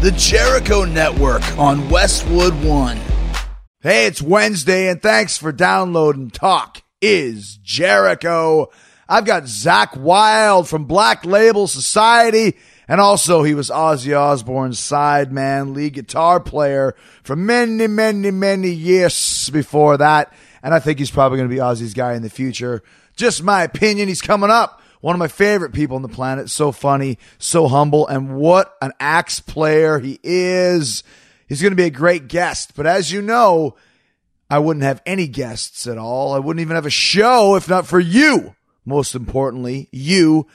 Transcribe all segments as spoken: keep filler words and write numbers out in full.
The Jericho Network on Westwood One. Hey, it's Wednesday, and thanks for downloading Talk is Jericho. I've got Zakk Wylde from Black Label Society, and also he was Ozzy Osbourne's sideman, lead guitar player for many, many, many years before that, and I think he's probably going to be Ozzy's guy in the future. Just my opinion. He's coming up. One of my favorite people on the planet. So funny, so humble, and what an axe player he is. He's going to be a great guest. But as you know, I wouldn't have any guests at all. I wouldn't even have a show if not for you. Most importantly, you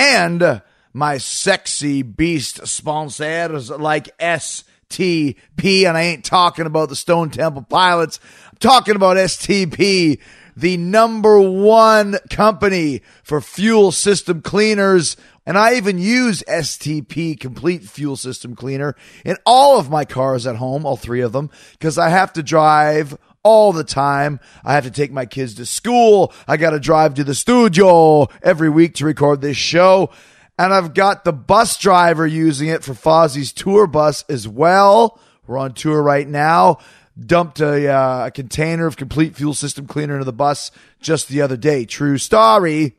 and my sexy beast sponsors like S T P. And I ain't talking about the Stone Temple Pilots. I'm talking about S T P, the number one company for fuel system cleaners. And I even use S T P Complete Fuel System Cleaner in all of my cars at home, all three of them, because I have to drive all the time. I have to take my kids to school. I got to drive to the studio every week to record this show. And I've got the bus driver using it for Fozzie's tour bus as well. We're on tour right now. Dumped a, uh, a container of Complete Fuel System Cleaner into the bus just the other day. True story.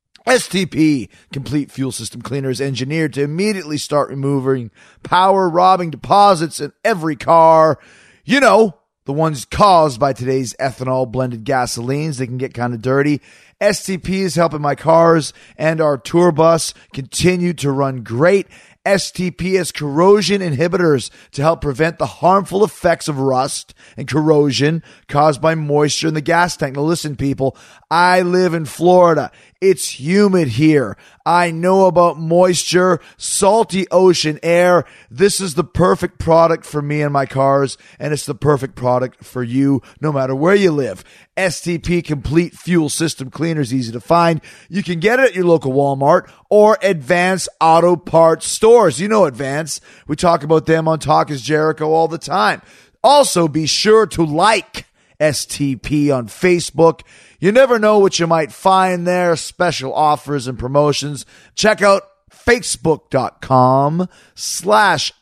S T P Complete Fuel System Cleaner is engineered to immediately start removing power robbing deposits in every car. You know, the ones caused by today's ethanol blended gasolines. They can get kind of dirty. S T P is helping my cars and our tour bus continue to run great. S T P has corrosion inhibitors to help prevent the harmful effects of rust and corrosion caused by moisture in the gas tank. Now listen, people, I live in Florida. It's humid here. I know about moisture, salty ocean air. This is the perfect product for me and my cars, and it's the perfect product for you no matter where you live. S T P Complete Fuel System Cleaner is easy to find. You can get it at your local Walmart or Advance Auto Parts stores. You know Advance. We talk about them on Talk is Jericho all the time. Also, be sure to like S T P on Facebook. You never know what you might find there. Special offers and promotions. Check out Facebook.com slash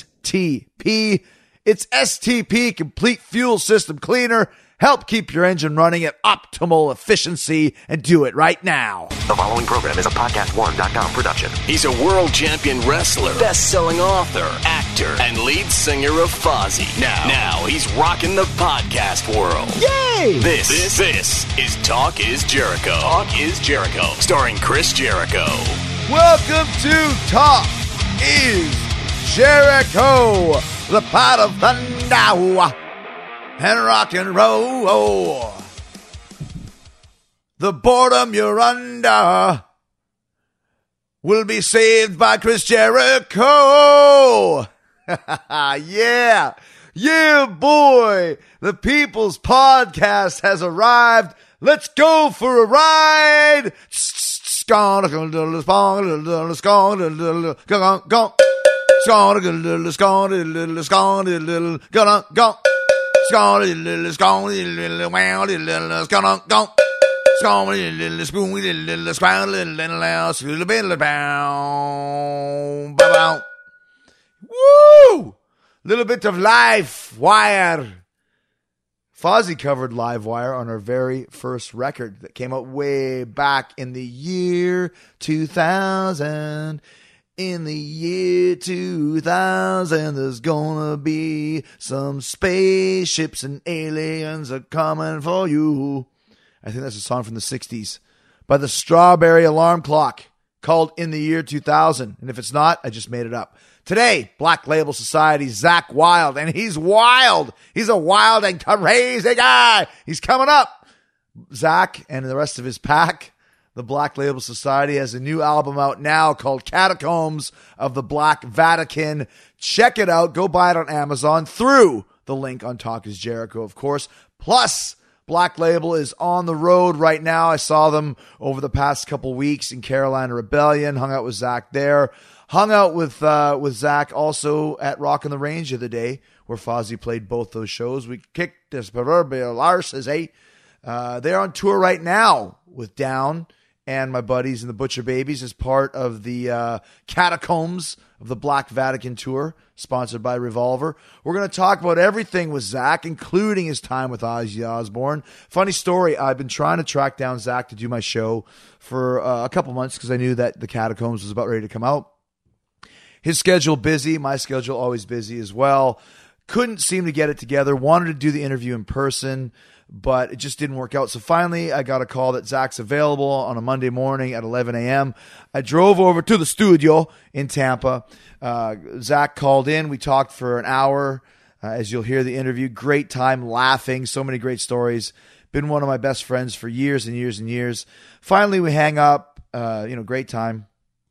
STP. It's S T P Complete Fuel System Cleaner. Help keep your engine running at optimal efficiency, and do it right now. The following program is a podcast one dot com production. He's a world champion wrestler, best-selling author, actor, and lead singer of Fozzy. Now, now he's rocking the podcast world. Yay! This, this, this is Talk is Jericho. Talk is Jericho, starring Chris Jericho. Welcome to Talk is Jericho, the pot of thunder and rock and roll. The boredom you're under will be saved by Chris Jericho. Yeah. Yeah, boy. The People's Podcast has arrived. Let's go for a ride. Let's go. Woo! Little bit of Live Wire. Fozzy covered Live Wire on our very first record that came out way back in the year two thousand. In the year two thousand, there's gonna be some spaceships and aliens are coming for you. I think that's a song from the sixties by the Strawberry Alarm Clock called In the Year two thousand. And if it's not, I just made it up. Today, Black Label Society, Zakk Wylde, and he's wild. He's a wild and crazy guy. He's coming up. Zakk and the rest of his pack. The Black Label Society has a new album out now called Catacombs of the Black Vatican. Check it out. Go buy it on Amazon through the link on Talk is Jericho, of course. Plus, Black Label is on the road right now. I saw them over the past couple weeks in Carolina Rebellion. Hung out with Zakk there. Hung out with uh, with Zakk also at Rock on the Range the other day, where Fozzy played both those shows. We kicked this proverbial arse, eh? Uh, they're on tour right now with Down and my buddies in the Butcher Babies as part of the uh, Catacombs of the Black Vatican Tour, sponsored by Revolver. We're going to talk about everything with Zach, including his time with Ozzy Osbourne. Funny story, I've been trying to track down Zach to do my show for uh, a couple months because I knew that the Catacombs was about ready to come out. His schedule busy, my schedule always busy as well. Couldn't seem to get it together. Wanted to do the interview in person, but it just didn't work out. So finally, I got a call that Zach's available on a Monday morning at eleven a.m. I drove over to the studio in Tampa. Uh, Zach called in. We talked for an hour. Uh, as you'll hear the interview, great time laughing. So many great stories. Been one of my best friends for years and years and years. Finally, we hang up. Uh, you know, great time.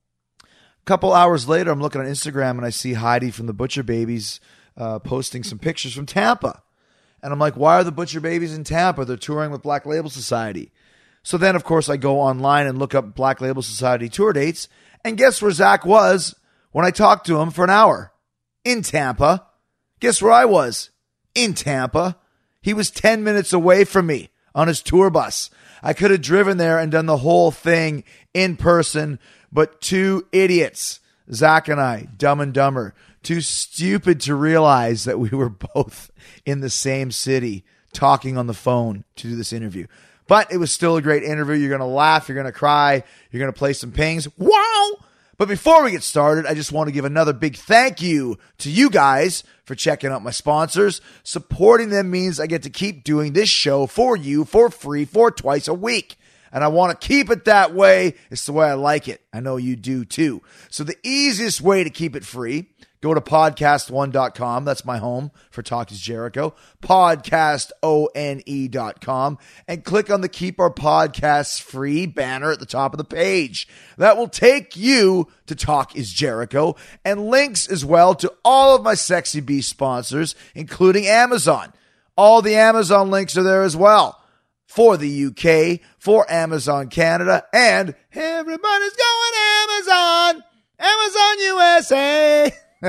A couple hours later, I'm looking on Instagram and I see Heidi from the Butcher Babies uh, posting some pictures from Tampa. And I'm like, why are the Butcher Babies in Tampa? They're touring with Black Label Society. So then, of course, I go online and look up Black Label Society tour dates. And guess where Zach was when I talked to him for an hour? In Tampa. Guess where I was? In Tampa. He was ten minutes away from me on his tour bus. I could have driven there and done the whole thing in person, but two idiots, Zach and I, Dumb and Dumber, too stupid to realize that we were both in the same city talking on the phone to do this interview. But it was still a great interview. You're going to laugh. You're going to cry. You're going to play some pings. Wow! But before we get started, I just want to give another big thank you to you guys for checking out my sponsors. Supporting them means I get to keep doing this show for you for free for twice a week. And I want to keep it that way. It's the way I like it. I know you do too. So the easiest way to keep it free, go to podcast one dot com. That's my home for Talk is Jericho. podcast one dot com. And click on the Keep Our Podcasts Free banner at the top of the page. That will take you to Talk is Jericho and links as well to all of my Sexy Beast sponsors, including Amazon. All the Amazon links are there as well. For the U K, for Amazon Canada, and everybody's going Amazon. Amazon U S A.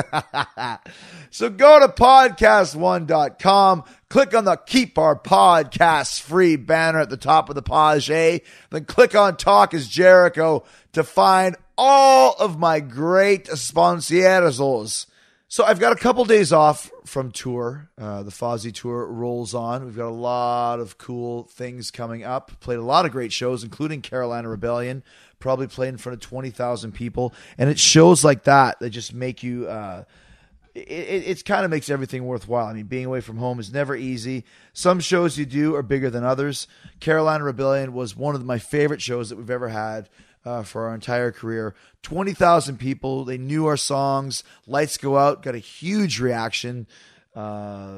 So go to podcast one dot com, click on the Keep Our Podcasts Free banner at the top of the page, then click on Talk is Jericho to find all of my great sponsors. So I've got a couple days off from tour. Uh, the Fozzy tour rolls on. We've got a lot of cool things coming up. Played a lot of great shows, including Carolina Rebellion. Probably played in front of twenty thousand people. And it's shows like that that just make you, uh, it, it, it kind of makes everything worthwhile. I mean, being away from home is never easy. Some shows you do are bigger than others. Carolina Rebellion was one of my favorite shows that we've ever had. Uh, for our entire career. twenty thousand people. They knew our songs. Lights Go Out got a huge reaction. Uh,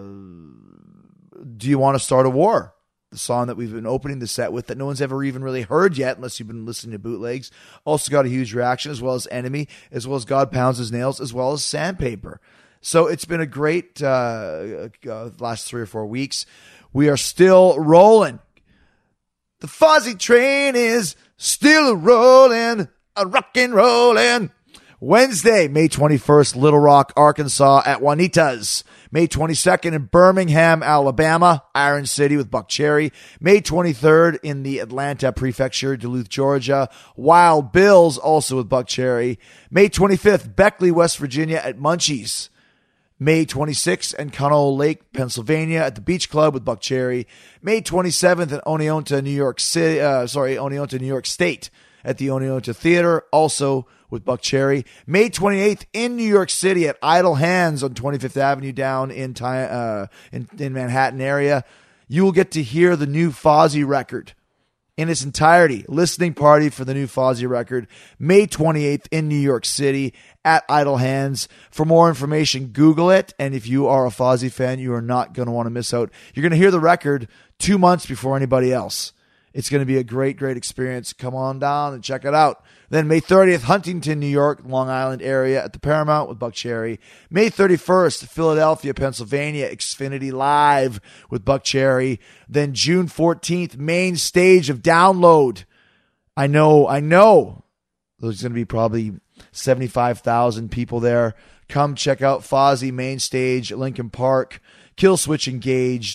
Do You Want to Start a War? The song that we've been opening the set with that no one's ever even really heard yet unless you've been listening to bootlegs. Also got a huge reaction, as well as Enemy, as well as God Pounds His Nails, as well as Sandpaper. So it's been a great uh, uh, last three or four weeks. We are still rolling. The Fozzy train is still rolling, a rockin' rollin'. Wednesday, May twenty-first, Little Rock, Arkansas at Juanita's. May twenty-second in Birmingham, Alabama, Iron City with Buck Cherry. May twenty-third in the Atlanta Prefecture, Duluth, Georgia, Wild Bills, also with Buck Cherry. May twenty-fifth, Beckley, West Virginia at Munchies. May twenty-sixth in Connell Lake, Pennsylvania at the Beach Club with Buck Cherry. May twenty-seventh in Oneonta, New York City, uh, sorry, Oneonta, New York State at the Oneonta Theater, also with Buck Cherry. May twenty-eighth in New York City at Idle Hands on twenty-fifth Avenue down in, uh, in, in Manhattan area. You will get to hear the new Fozzy record in its entirety. Listening party for the new Fozzy record, May twenty-eighth in New York City at Idle Hands. For more information, Google it. And if you are a Fozzy fan, you are not going to want to miss out. You're going to hear the record two months before anybody else. It's going to be a great, great experience. Come on down and check it out. Then May thirtieth, Huntington, New York, Long Island area at the Paramount with Buck Cherry. May thirty-first, Philadelphia, Pennsylvania, Xfinity Live with Buck Cherry. Then June fourteenth, main stage of Download. I know, I know there's going to be probably seventy-five thousand people there. Come check out Fozzy main stage, Lincoln Park, Killswitch Engaged,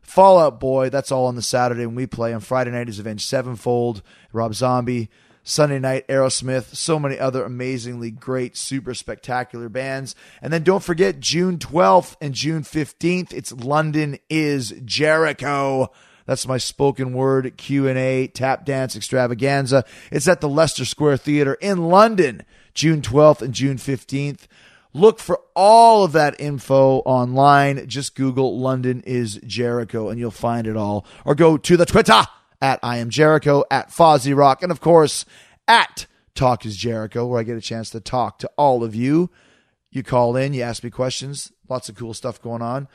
Fall Out Boy, that's all on the Saturday when we play. On Friday night is Avenged Sevenfold, Rob Zombie. Sunday night, Aerosmith, so many other amazingly great, super spectacular bands. And then don't forget, June twelfth and June fifteenth, it's London is Jericho. That's my spoken word Q and A tap dance extravaganza. It's at the Leicester Square Theatre in London, June twelfth and June fifteenth. Look for all of that info online. Just Google London is Jericho and you'll find it all. Or go to the Twitter at I am Jericho, at Fozzy Rock, and of course, at Talk is Jericho, where I get a chance to talk to all of you. You call in, you ask me questions. Lots of cool stuff going on.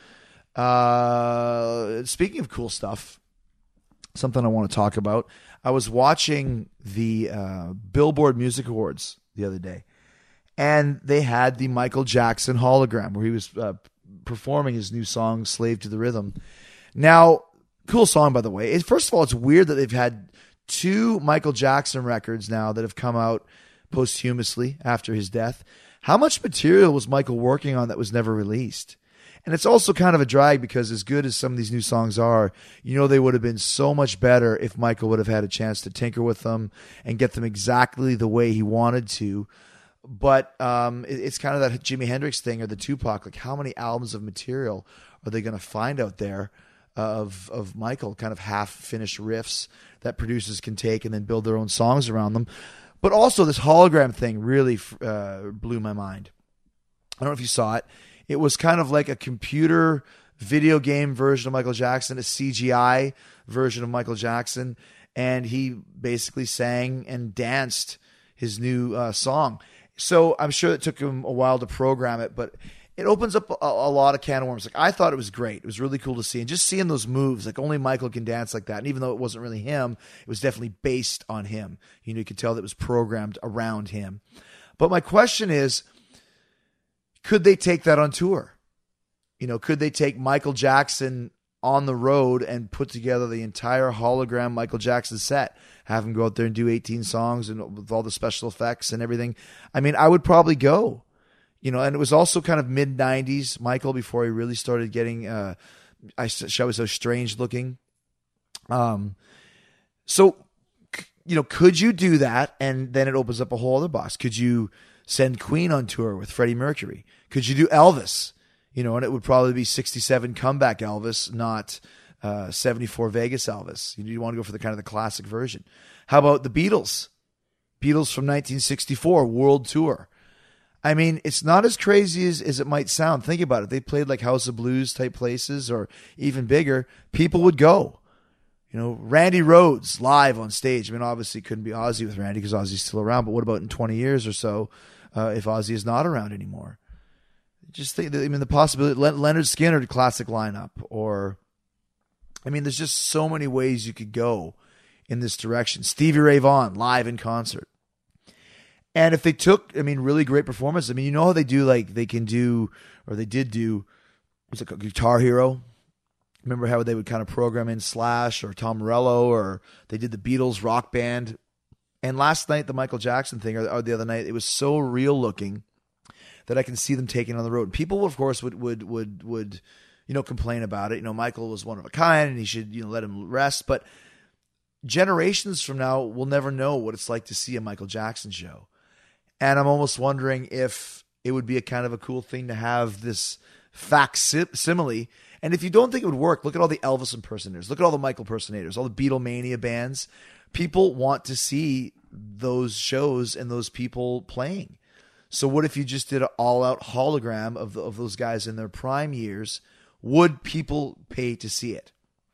Uh, speaking of cool stuff, something I want to talk about. I was watching the uh, Billboard Music Awards the other day, and they had the Michael Jackson hologram where he was uh, performing his new song, Slave to the Rhythm. Now, cool song, by the way. It, first of all, it's weird that they've had two Michael Jackson records now that have come out posthumously after his death. How much material was Michael working on that was never released? And it's also kind of a drag because as good as some of these new songs are, you know, they would have been so much better if Michael would have had a chance to tinker with them and get them exactly the way he wanted to. But um, it, it's kind of that Jimi Hendrix thing or the Tupac. Like, how many albums of material are they going to find out there of of Michael, kind of half-finished riffs that producers can take and then build their own songs around them? But also this hologram thing really uh, blew my mind. I don't know if you saw it. It was kind of like a computer video game version of Michael Jackson, a C G I version of Michael Jackson, and he basically sang and danced his new uh, song. So I'm sure it took him a while to program it, but it opens up a, a lot of can of worms. Like, I thought it was great. It was really cool to see. And just seeing those moves, like only Michael can dance like that. And even though it wasn't really him, it was definitely based on him. You know, you could tell that it was programmed around him. But my question is, could they take that on tour? You know, could they take Michael Jackson on the road and put together the entire hologram Michael Jackson set? Have him go out there and do eighteen songs and with all the special effects and everything. I mean, I would probably go. You know, and it was also kind of mid nineties, Michael, before he really started getting, uh, I shall we say, strange looking. Um, so, you know, could you do that? And then it opens up a whole other box. Could you send Queen on tour with Freddie Mercury? Could you do Elvis? You know, and it would probably be sixty-seven comeback Elvis, not uh, seventy-four Vegas Elvis. You, you want to go for the kind of the classic version. How about the Beatles? Beatles from nineteen sixty-four, world tour. I mean, it's not as crazy as, as it might sound. Think about it. They played like House of Blues type places or even bigger. People would go. You know, Randy Rhoads live on stage. I mean, obviously couldn't be Ozzy with Randy because Ozzy's still around. But what about in twenty years or so uh, if Ozzy is not around anymore? Just think, I mean, the possibility, Leonard Skinner, classic lineup. Or, I mean, there's just so many ways you could go in this direction. Stevie Ray Vaughan live in concert. And if they took, I mean, really great performance, I mean, you know how they do, like, they can do, or they did do, was it Guitar Hero? Remember how they would kind of program in Slash or Tom Morello, or they did the Beatles rock band. And last night, the Michael Jackson thing, or, or the other night, it was so real looking that I can see them taking on the road. People, of course, would, would, would, would, you know, complain about it. You know, Michael was one of a kind and he should, you know, let him rest. But generations from now, we'll never know what it's like to see a Michael Jackson show. And I'm almost wondering if it would be a kind of a cool thing to have this facsimile. And if you don't think it would work, look at all the Elvis impersonators. Look at all the Michael impersonators, all the Beatlemania bands. People want to see those shows and those people playing. So what if you just did an all-out hologram of, the, of those guys in their prime years? Would people pay to see it?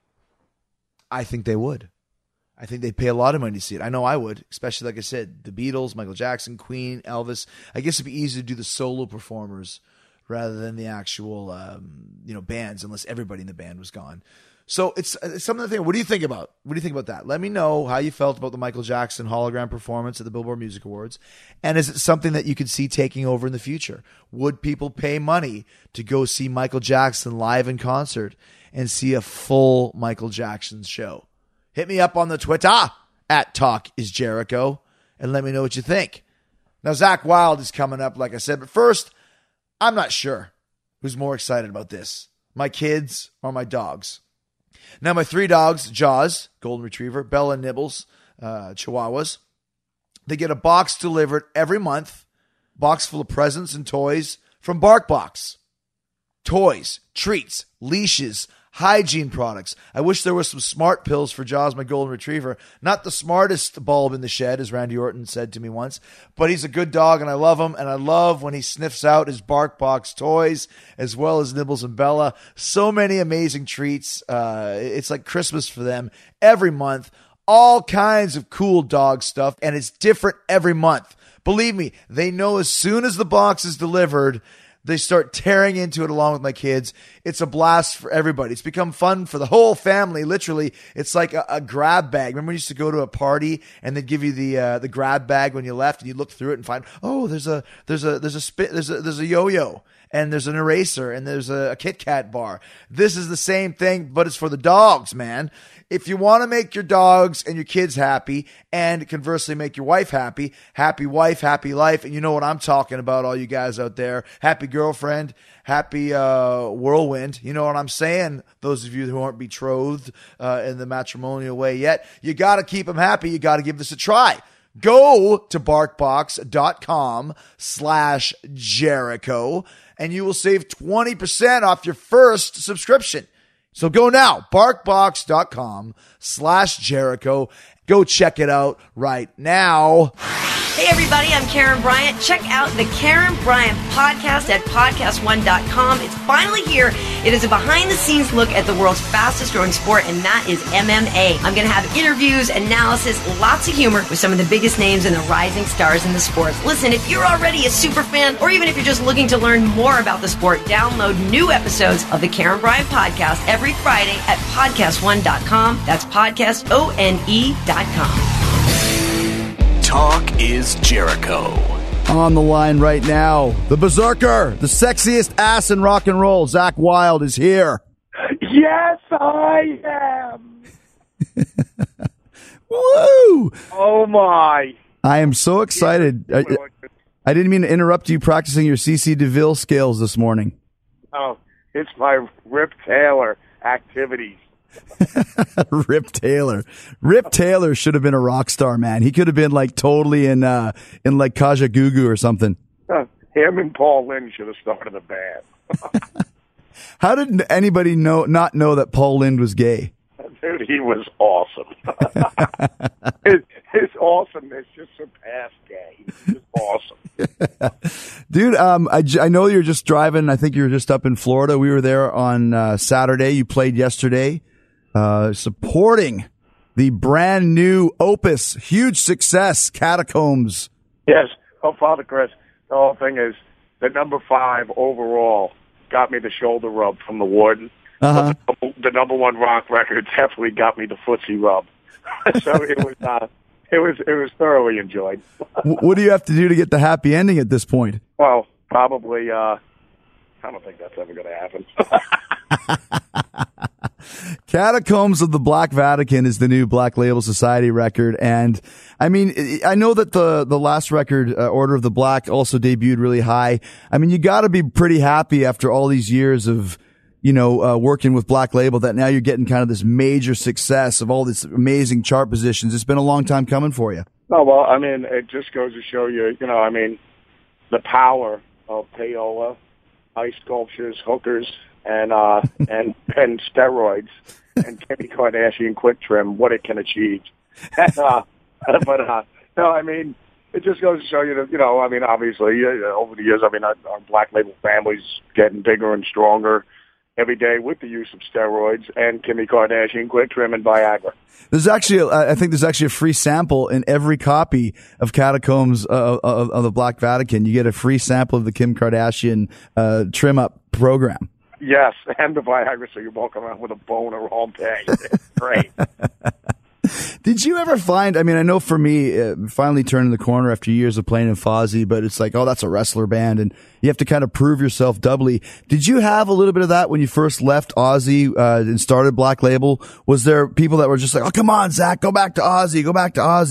I think they would. I think they'd pay a lot of money to see it. I know I would, especially, like I said, the Beatles, Michael Jackson, Queen, Elvis. I guess it'd be easy to do the solo performers rather than the actual, um, you know, bands, unless everybody in the band was gone. So it's, it's something to think. What do you think about? What do you think about that? Let me know how you felt about the Michael Jackson hologram performance at the Billboard Music Awards, and is it something that you could see taking over in the future? Would people pay money to go see Michael Jackson live in concert and see a full Michael Jackson show? Hit me up on the Twitter at Talk is Jericho and let me know what you think. Now, Zakk Wylde is coming up, like I said, but first, I'm not sure who's more excited about this, my kids or my dogs. Now, my three dogs, Jaws, Golden Retriever, Bella and Nibbles, uh, Chihuahuas, they get a box delivered every month, box full of presents and toys from BarkBox. Toys, treats, leashes, hygiene products. I wish there was some smart pills for Jaws, my Golden Retriever. Not the smartest bulb in the shed, as Randy Orton said to me once, but he's a good dog, and I love him, and I love when he sniffs out his BarkBox toys, as well as Nibbles and Bella. So many amazing treats. Uh, it's like Christmas for them every month. All kinds of cool dog stuff, and it's different every month. Believe me, they know as soon as the box is delivered, they start tearing into it along with my kids. It's a blast for everybody. It's become fun for the whole family. Literally, it's like a, a grab bag. Remember, we used to go to a party and they'd give you the uh, the grab bag when you left, and you look through it and find, oh, there's a there's a there's a spit there's a there's a yo-yo, and there's an eraser, and there's a, a Kit Kat bar. This is the same thing, but it's for the dogs, man. If you want to make your dogs and your kids happy, and conversely make your wife happy, happy wife, happy life, and you know what I'm talking about, all you guys out there. Happy girlfriend, happy uh, whirlwind. You know what I'm saying? Those of you who aren't betrothed uh, in the matrimonial way yet, you got to keep them happy. You got to give this a try. Go to barkbox.com slash Jericho, and you will save twenty percent off your first subscription. So go now, barkbox.com slash Jericho. Go check it out right now. Hey, everybody, I'm Karen Bryant. Check out the Karen Bryant podcast at podcast one dot com. It's finally here. It is a behind-the-scenes look at the world's fastest-growing sport, and that is M M A. I'm going to have interviews, analysis, lots of humor with some of the biggest names and the rising stars in the sport. Listen, if you're already a super fan, or even if you're just looking to learn more about the sport, download new episodes of the Karen Bryant podcast every Friday at podcast one dot com. That's podcast O N E dot com. Talk is Jericho. On the line right now, the Berserker, the sexiest ass in rock and roll, Zach Wilde, is here. Yes, I am. Woo! Oh, my. I am so excited. I, I didn't mean to interrupt you practicing your C C DeVille scales this morning. Oh, it's my Rip Taylor activities. Rip Taylor. Rip Taylor should have been a rock star, man. He could have been like totally in uh in like Kaja Gugu or something. Uh, him and Paul Lynde should have started a band. How did anybody know not know that Paul Lynde was gay? Dude, he was awesome. his, his awesomeness just surpassed gay. He was awesome. Dude, um, I, I know you're just driving. I think you were just up in Florida. We were there on uh, Saturday. You played yesterday. Uh, supporting the brand new Opus, huge success, Catacombs. Yes. Oh, Father Chris, the whole thing is the number five overall got me the shoulder rub from the warden. Uh-huh. The, the number one rock record definitely got me the footsie rub. So it was, uh, it was, it was thoroughly enjoyed. What do you have to do to get the happy ending at this point? Well, probably, uh, I don't think that's ever going to happen. Catacombs of the Black Vatican is the new Black Label Society record. And I mean, I know that the, the last record, uh, Order of the Black, also debuted really high. I mean, you got to be pretty happy after all these years of, you know, uh, working with Black Label that now you're getting kind of this major success of all these amazing chart positions. It's been a long time coming for you. Oh, well, I mean, it just goes to show you, you know, I mean, the power of payola, ice sculptures, hookers, and uh, and and steroids, and Kimmy Kardashian quick trim, what it can achieve. And, uh, but uh, no, I mean, it just goes to show you that, you know, I mean, obviously uh, over the years, I mean, our, our Black Label family's getting bigger and stronger every day with the use of steroids and Kimmy Kardashian quick trim and Viagra. There's actually, a, I think there's actually a free sample in every copy of Catacombs uh, of, of the Black Vatican. You get a free sample of the Kim Kardashian uh, trim up program. Yes, and the Viagra, so you walk around with a boner all day. It's great. Did you ever find, I mean, I know for me, uh, finally turning the corner after years of playing in Fozzy, but it's like, oh, that's a wrestler band, and you have to kind of prove yourself doubly. Did you have a little bit of that when you first left Ozzy uh, and started Black Label? Was there people that were just like, oh, come on, Zach, go back to Ozzy, go back to Ozzy?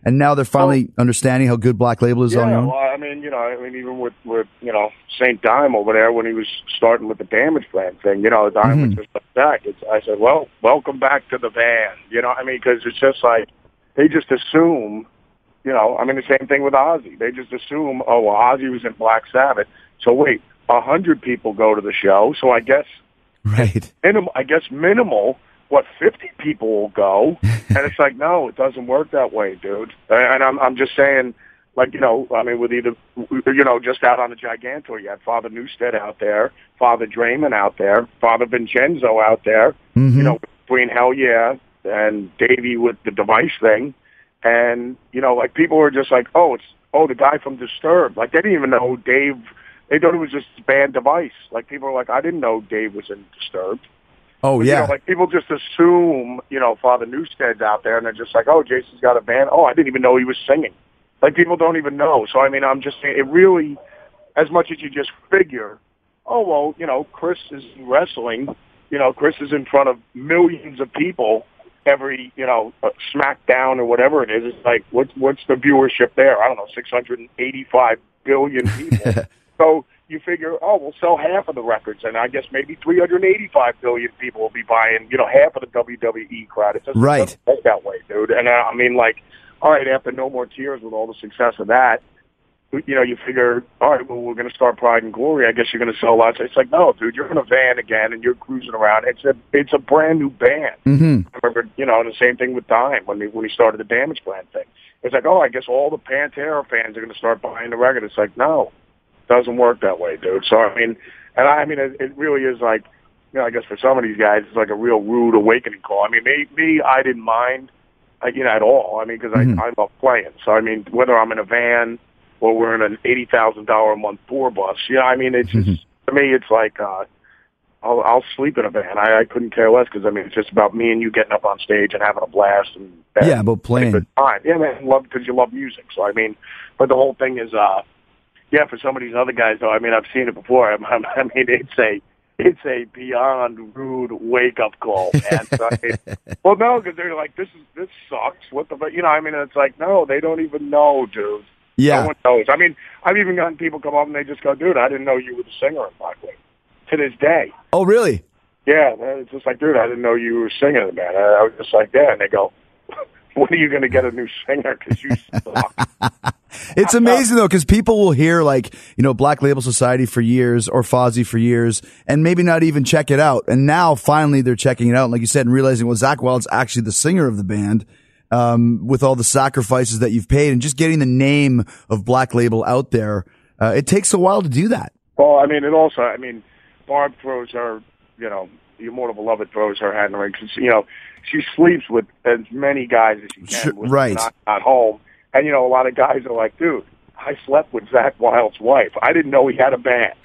and now they're finally well, understanding how good Black Label is yeah, on their own? Well, I mean, you know, I mean, even with, with you know, Saint Dime over there when he was starting with the Damage Plan thing, you know, Dime mm-hmm. was just like that. It's, I said, well, welcome back to the band. You know, I mean, because it's just like they just assume, you know, I mean, the same thing with Ozzy. They just assume, oh, well, Ozzy was in Black Sabbath, so wait, a hundred people go to the show, so I guess, right? Minim- I guess minimal. What, fifty people will go? And it's like, no, it doesn't work that way, dude. And I'm I'm just saying, like, you know, I mean, with either, you know, just out on the Gigantor, you had Father Newstead out there, Father Draymond out there, Father Vincenzo out there, mm-hmm. you know, between Hell Yeah and Davey with the device thing. And, you know, like, people were just like, oh, it's, oh, the guy from Disturbed. Like, they didn't even know who Dave, they thought it was just band Device. Like, people were like, I didn't know Dave was in Disturbed. Oh, but, yeah. You know, like, people just assume, you know, Father Newstead's out there, and they're just like, oh, Jason's got a band. Oh, I didn't even know he was singing. Like, people don't even know. So, I mean, I'm just saying, it really, as much as you just figure, oh, well, you know, Chris is wrestling, you know, Chris is in front of millions of people every, you know, uh, SmackDown or whatever it is. It's like, what's, what's the viewership there? I don't know, six hundred eighty-five billion people. So, you figure, oh, we'll sell half of the records, and I guess maybe three hundred eighty-five billion people will be buying, you know, half of the W W E crowd. It doesn't, right. doesn't work that way, dude. And uh, I mean, like, all right, after No More Tears, with all the success of that, you know, you figure, all right, well, we're going to start Pride and Glory. I guess you're going to sell lots. It's like, no, dude, you're in a van again, and you're cruising around. It's a it's a brand new band. Mm-hmm. I remember, you know, and the same thing with Dime when he, when he started the Damage Plan thing. It's like, oh, I guess all the Pantera fans are going to start buying the record. It's like, no. Doesn't work that way, dude. So, I mean, and I, I mean, it, it really is like, you know, I guess for some of these guys, it's like a real rude awakening call. I mean, me, me I didn't mind, like, you know, at all. I mean, because mm-hmm. I, I love playing. So, I mean, whether I'm in a van or we're in an eighty thousand dollars a month tour bus, you know, I mean, it's just, mm-hmm. to me, it's like, uh, I'll, I'll sleep in a van. I, I couldn't care less because, I mean, it's just about me and you getting up on stage and having a blast. And, and yeah, about playing. Good time. Yeah, man, love because you love music. So, I mean, but the whole thing is, uh, yeah, for some of these other guys, though, I mean, I've seen it before. I, I mean, it's a it's a beyond rude wake up call, man. So, I mean, well, no, because they're like, this is this sucks. What the, you know? I mean, it's like, no, they don't even know, dude. Yeah, no one knows. I mean, I've even gotten people come up and they just go, dude, I didn't know you were the singer in Black Label. To this day. Oh, really? Yeah, it's just like, dude, I didn't know you were singing, man. I, I was just like, yeah, and they go, when are you going to get a new singer? Because you suck. It's amazing, though, because people will hear, like, you know, Black Label Society for years or Fozzy for years and maybe not even check it out. And now, finally, they're checking it out. And like you said, and realizing, well, Zakk Wylde's actually the singer of the band um, with all the sacrifices that you've paid and just getting the name of Black Label out there. Uh, it takes a while to do that. Well, I mean, it also, I mean, Barb throws her, you know, the Immortal Beloved throws her hat in the ring. Cause, you know, she sleeps with as many guys as she can. Sure, when right. she's not, not home. And, you know, a lot of guys are like, dude, I slept with Zakk Wylde's wife. I didn't know he had a band.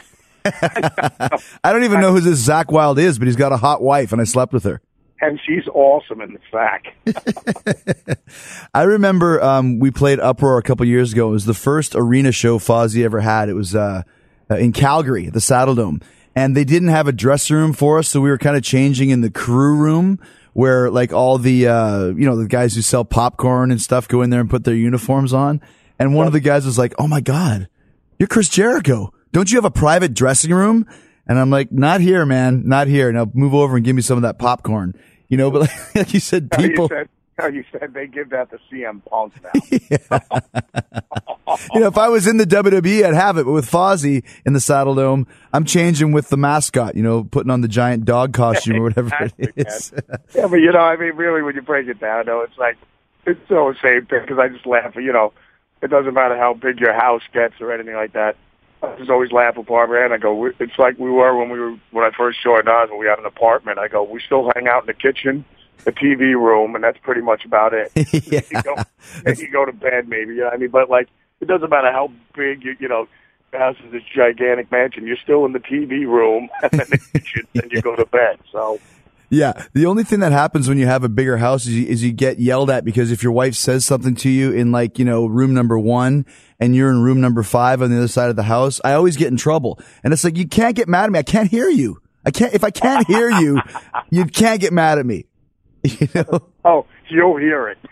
I don't even know who this Zakk Wylde is, but he's got a hot wife, and I slept with her. And she's awesome in the sack. I remember um, we played Uproar a couple years ago. It was the first arena show Fozzy ever had. It was uh, in Calgary, at the Saddle Dome. And they didn't have a dressing room for us, so we were kind of changing in the crew room where, like, all the, uh, you know, the guys who sell popcorn and stuff go in there and put their uniforms on. And one of the guys was like, oh, my God, you're Chris Jericho. Don't you have a private dressing room? And I'm like, not here, man, not here. Now move over and give me some of that popcorn. You know, but like, like you said, people. How you said, how you said they give that to C M Punk now. You know, if I was in the W W E, I'd have it. But with Fozzy in the Saddle Dome, I'm changing with the mascot, you know, putting on the giant dog costume or whatever it is. Yeah, but, you know, I mean, really, when you break it down, though, it's like, it's so the same thing, because I just laugh. You know, it doesn't matter how big your house gets or anything like that. I just always laugh with Barbara, and I go, it's like we were when we were, when I first joined Oz, when we had an apartment. I go, we still hang out in the kitchen, the T V room, and that's pretty much about it. Yeah. you, go, you go to bed, maybe. You know what I mean? But, like, it doesn't matter how big, you, you know, the house is this gigantic mansion. You're still in the T V room and then the kitchen, and you go to bed. So, yeah, the only thing that happens when you have a bigger house is you, is you get yelled at because if your wife says something to you in, like, you know, room number one and you're in room number five on the other side of the house, I always get in trouble. And it's like, you can't get mad at me. I can't hear you. I can't, if I can't hear you, you can't get mad at me. You know? Oh, You'll hear it.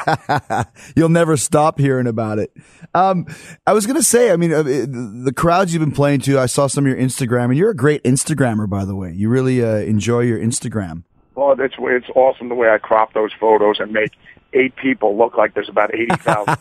You'll never stop hearing about it. Um, I was going to say, I mean, uh, the crowds you've been playing to, I saw some of your Instagram, and you're a great Instagrammer, by the way. You really uh, enjoy your Instagram. Well, it's it's awesome the way I crop those photos and make eight people look like there's about eighty thousand.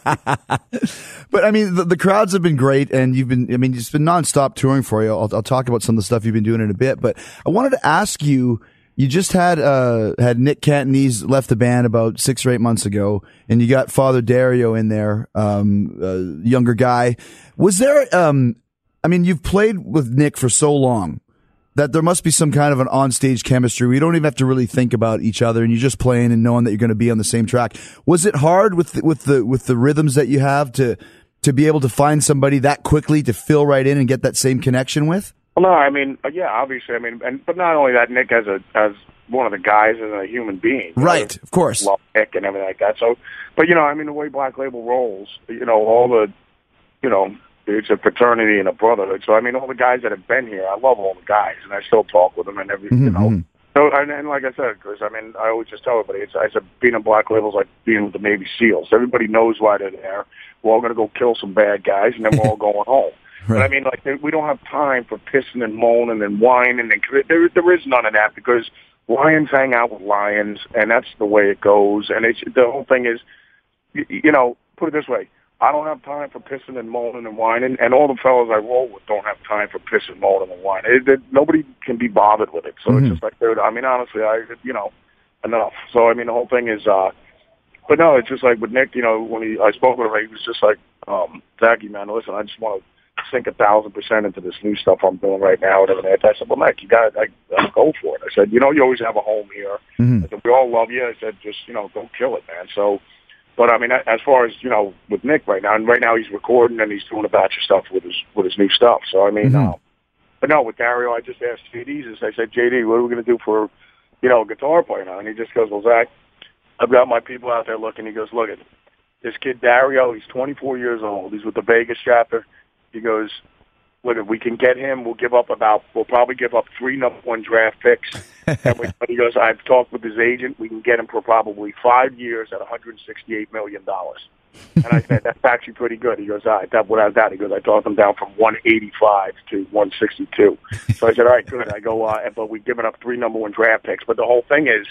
But I mean, the, the crowds have been great, and you've been, I mean, it's been nonstop touring for you. I'll, I'll talk about some of the stuff you've been doing in a bit, but I wanted to ask you, you just had, uh, had Nick Cantonese left the band about six or eight months ago, and you got Father Dario in there, um, uh, younger guy. Was there, um, I mean, you've played with Nick for so long that there must be some kind of an on-stage chemistry where you don't even have to really think about each other, and you're just playing and knowing that you're going to be on the same track. Was it hard with the, with the with the rhythms that you have to to be able to find somebody that quickly to fill right in and get that same connection with? Well, no, I mean, yeah, obviously, I mean, and but not only that, Nick as a as one of the guys as a human being, right? know, of course, love Nick and everything like that. So, but you know, I mean, the way Black Label rolls, you know, all the, you know. It's a fraternity and a brotherhood. So, I mean, all the guys that have been here, I love all the guys, and I still talk with them and everything, mm-hmm. you know. So, and, and like I said, Chris, I mean, I always just tell everybody, it's, I said, being in Black Label is like being with the Navy SEALs. Everybody knows why they're there. We're all going to go kill some bad guys, and then we're all going home. Right. But, I mean, like, we don't have time for pissing and moaning and whining. And there, there is none of that because lions hang out with lions, and that's the way it goes. And it's, the whole thing is, you, you know, put it this way. I don't have time for pissing and moaning and whining, and all the fellas I roll with don't have time for pissing, moaning, and whining. It, it, nobody can be bothered with it. So mm-hmm. it's just like, dude, I mean, honestly, I, you know, enough. So, I mean, the whole thing is, uh, but no, it's just like with Nick, you know, when he, I spoke with him, he was just like, um, Zachy, man, listen, I just want to sink a thousand percent into this new stuff I'm doing right now. And everything. I said, well, Nick, you got to like, go for it. I said, you know, you always have a home here. Mm-hmm. I said, we all love you. I said, just, you know, go kill it, man. So, but I mean, as far as, you know, with Nick right now, and right now he's recording and he's doing a batch of stuff with his with his new stuff. So I mean, mm-hmm. uh, but no, with Dario, I just asked J D. I said, J D, what are we going to do for, you know, a guitar player now? And he just goes, well, Zach, I've got my people out there looking. He goes, look at this kid Dario. He's twenty-four years old. He's with the Vegas chapter. He goes, look, if we can get him, we'll give up about, we'll probably give up three number one draft picks. And we, he goes, I've talked with his agent. We can get him for probably five years at one hundred sixty-eight million dollars. And I said, that's actually pretty good. He goes, all right, that, without that, he goes, I talked him down from one eighty-five to one sixty-two. So I said, all right, good. I go, uh, but we've given up three number one draft picks. But the whole thing is,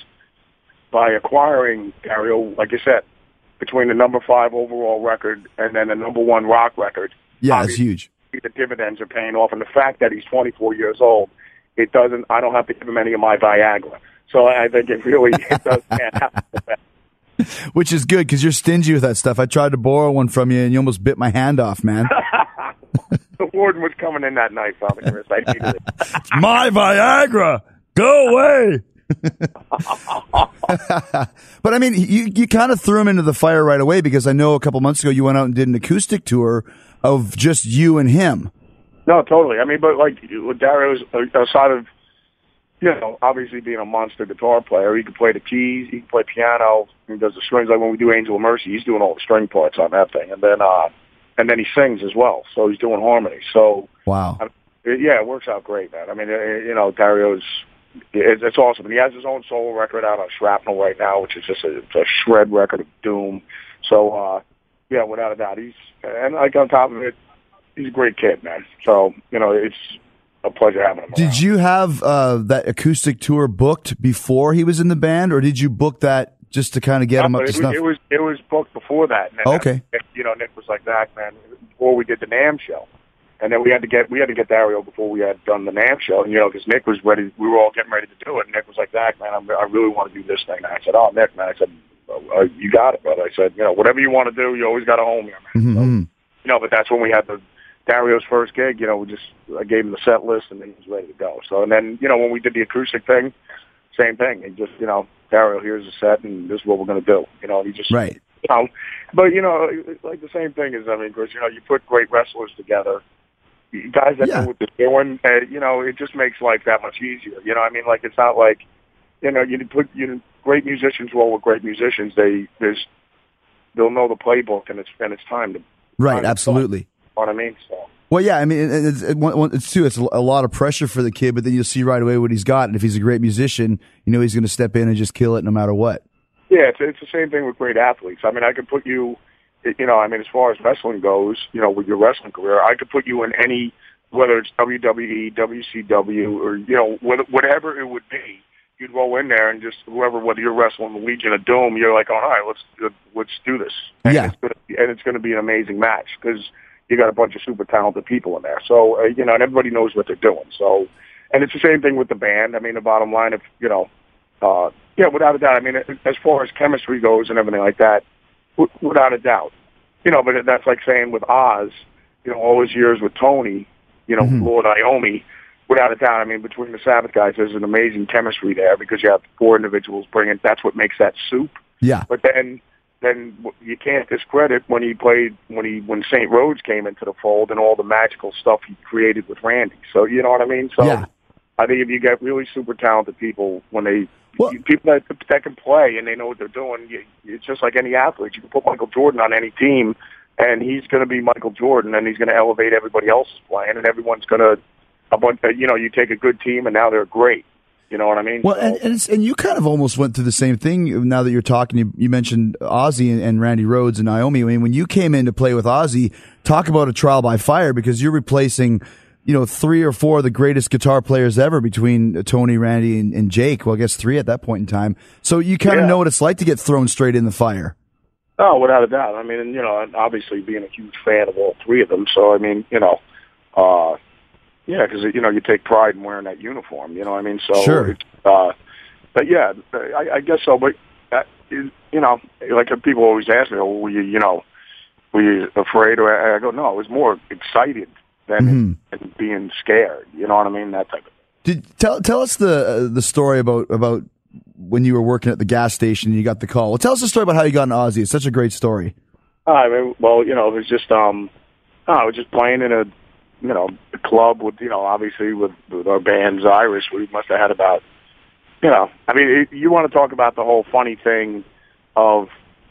by acquiring Dario, like you said, between the number five overall record and then the number one rock record. Yeah, it's huge. The dividends are paying off, and the fact that he's twenty-four years old, it doesn't. I don't have to give him any of my Viagra, so I think it really it does can't happen. Which is good because you're stingy with that stuff. I tried to borrow one from you, and you almost bit my hand off, man. The warden was coming in that night, probably, Chris. I needed it. It's my Viagra. Go away. But I mean, you you kind of threw him into the fire right away because I know a couple months ago you went out and did an acoustic tour of just you and him. No, totally. I mean, but like with Dario's, aside of, you know, obviously being a monster guitar player, he can play the keys, he can play piano, he does the strings. Like when we do Angel of Mercy, he's doing all the string parts on that thing, and then uh, and then he sings as well. So he's doing harmony. So wow, I, it, yeah, it works out great, man. I mean, it, you know, Dario's it, it's awesome, and he has his own solo record out on Shrapnel right now, which is just a, it's a shred record of doom. So. uh Yeah, without a doubt. He's, and like on top of it, he's a great kid, man. So, you know, it's a pleasure having him Did around. you have uh, that acoustic tour booked before he was in the band, or did you book that just to kind of get no, him up to it snuff? Was, it was it was booked before that. And okay. Nick, you know, Nick was like that, man, before we did the NAMM show. And then we had to get we had to get Dario before we had done the NAMM show, and you know, because Nick was ready, we were all getting ready to do it. And Nick was like, "Zach, man, I'm, I really want to do this thing." And I said, "Oh, Nick, man," I said, uh, "You got it, brother." I said, "You know, whatever you want to do, you always got a home here, man." Mm-hmm. So, you know, but that's when we had the Dario's first gig. You know, we just I gave him the set list, and then he was ready to go. So, and then you know, when we did the acoustic thing, same thing. He just, you know, Dario, here's the set, and this is what we're going to do. You know, he just right. You know, but you know, like the same thing is, I mean, because you know, you put great wrestlers together. Guys that yeah. know what they're doing, uh, you know, it just makes life that much easier. You know, I mean, like it's not like, you know, you put you know, great musicians roll with great musicians. They there's they'll know the playbook, and it's and it's time to right. time Absolutely. To you know what I mean? So. Well, yeah, I mean, it's, it's too. It's a lot of pressure for the kid, but then you'll see right away what he's got, and if he's a great musician, you know he's going to step in and just kill it no matter what. Yeah, it's, it's the same thing with great athletes. I mean, I could put you, you know, I mean, as far as wrestling goes, you know, with your wrestling career, I could put you in any, whether it's W W E, W C W, or, you know, whatever it would be. You'd roll in there and just whoever, whether you're wrestling the Legion of Doom, you're like, all right, let's let's do this. And yeah. It's gonna be, and it's going to be an amazing match because you got a bunch of super talented people in there. So, uh, you know, and everybody knows what they're doing. So, and it's the same thing with the band. I mean, the bottom line, if, you know, uh, yeah, without a doubt. I mean, as far as chemistry goes and everything like that, w- without a doubt. You know, but that's like saying with Oz, you know, all his years with Tony, you know, mm-hmm. Lord Iommi, without a doubt. I mean, between the Sabbath guys, there's an amazing chemistry there because you have four individuals bringing. That's what makes that soup. Yeah. But then, then you can't discredit when he played when he when Saint Rhodes came into the fold and all the magical stuff he created with Randy. So you know what I mean. So yeah. I think if you get really super talented people when they well, people that that can play and they know what they're doing, you, it's just like any athlete. You can put Michael Jordan on any team, and he's going to be Michael Jordan, and he's going to elevate everybody else's playing, and everyone's going to. A bunch, you know, you take a good team, and now they're great. You know what I mean? Well, so, and and, it's, and you kind of almost went through the same thing. Now that you're talking, you, you mentioned Ozzy and, and Randy Rhoads and Iommi. I mean, when you came in to play with Ozzy, talk about a trial by fire because you're replacing, you know, three or four of the greatest guitar players ever between Tony, Randy, and, and Jake. Well, I guess three at that point in time. So you kind of yeah. know what it's like to get thrown straight in the fire. Oh, without a doubt. I mean, you know, obviously being a huge fan of all three of them. So I mean, you know. uh Yeah, because, you know, you take pride in wearing that uniform, you know what I mean? So, sure. It's, uh, but, yeah, I, I guess so. But, uh, you know, like people always ask me, oh, were you, you know, were you afraid? Or I go, no, I was more excited than, mm-hmm. than being scared, you know what I mean? That type of thing. Did, tell, tell us the uh, the story about, about when you were working at the gas station and you got the call. Well, tell us the story about how you got in Ozzy. It's such a great story. Uh, I mean, well, you know, it was just, um, oh, I was just playing in a, you know, the club with, you know, obviously with, with our band's Irish, we must have had about, you know, I mean, it, you want to talk about the whole funny thing of,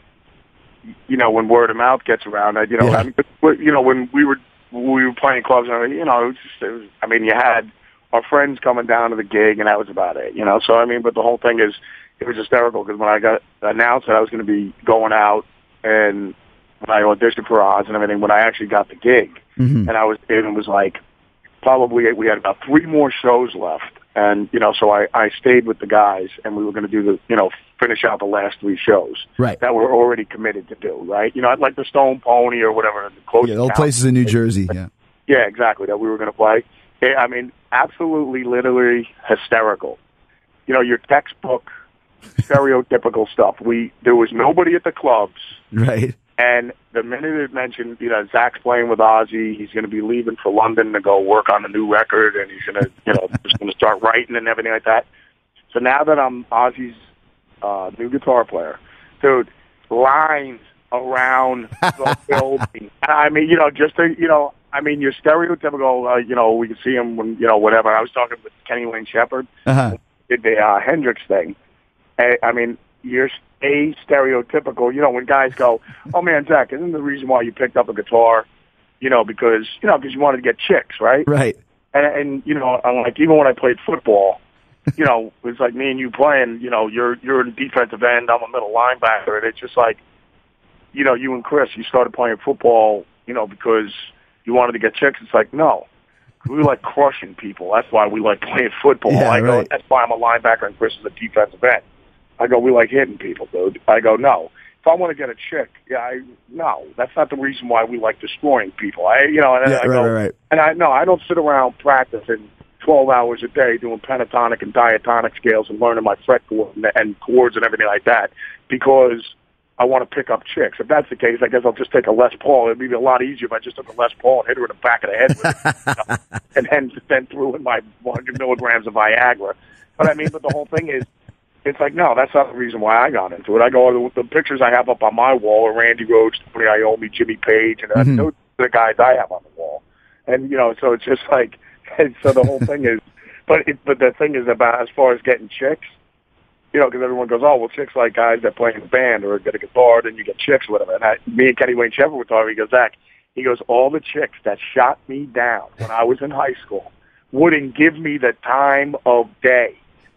you know, when word of mouth gets around, I, you know, yeah. I mean, you know, when we were we were playing clubs, and you know, it was just, it was, I mean, you had our friends coming down to the gig, and that was about it, you know. So I mean, but the whole thing is, it was hysterical because when I got announced that I was going to be going out and when I auditioned for Oz and everything, when I actually got the gig, mm-hmm. and I was, and it was like, probably we had about three more shows left, and you know, so I, I stayed with the guys, and we were going to do the, you know, finish out the last three shows right. that we're already committed to do, right? You know, like the Stone Pony or whatever, the closest yeah, old places in New Jersey, yeah, yeah, exactly, that we were going to play. I mean, absolutely, literally hysterical. You know, your textbook, stereotypical stuff. We there was nobody at the clubs, right. And the minute it mentioned, you know, Zach's playing with Ozzy, he's going to be leaving for London to go work on a new record, and he's going to, you know, just going to start writing and everything like that. So now that I'm Ozzy's uh, new guitar player, dude, lines around the building. I mean, you know, just to, you know, I mean, your stereotypical, uh, you know, we can see him when, you know, whatever. I was talking with Kenny Wayne Shepherd, uh-huh. did the uh, Hendrix thing. I, I mean, you're a stereotypical, you know, when guys go, oh man, Zach, isn't the reason why you picked up a guitar, you know, because, you know, because you wanted to get chicks, right? Right. And, and, you know, I'm like, even when I played football, you know, it's like me and you playing, you know, you're, you're in defensive end, I'm a middle linebacker, and it's just like, you know, you and Chris, you started playing football, you know, because you wanted to get chicks. It's like, no, we like crushing people. That's why we like playing football. Yeah, I go, right. that's why I'm a linebacker and Chris is a defensive end. I go, we like hitting people, dude. I go, no. If I want to get a chick, yeah, I, no, that's not the reason why we like destroying people. I, you know, and yeah, I right, go, right, right. and I no, I don't sit around practicing twelve hours a day doing pentatonic and diatonic scales and learning my fret chord and, and chords and everything like that because I want to pick up chicks. If that's the case, I guess I'll just take a Les Paul. It'd be a lot easier if I just took a Les Paul and hit her in the back of the head with it, you know, and then then threw in my one hundred milligrams of Viagra. But I mean, but the whole thing is, it's like, no, that's not the reason why I got into it. I go, the, the pictures I have up on my wall are Randy Rhoads, Tony Iommi, Jimmy Page, and mm-hmm. those are the guys I have on the wall. And, you know, so it's just like, and so the whole thing is, but it, but the thing is about as far as getting chicks, you know, because everyone goes, oh, well, chicks like guys that play in the band or get a guitar, then you get chicks or whatever. And I, me and Kenny Wayne Shepherd were talking, he goes, Zach, he goes, all the chicks that shot me down when I was in high school wouldn't give me the time of day.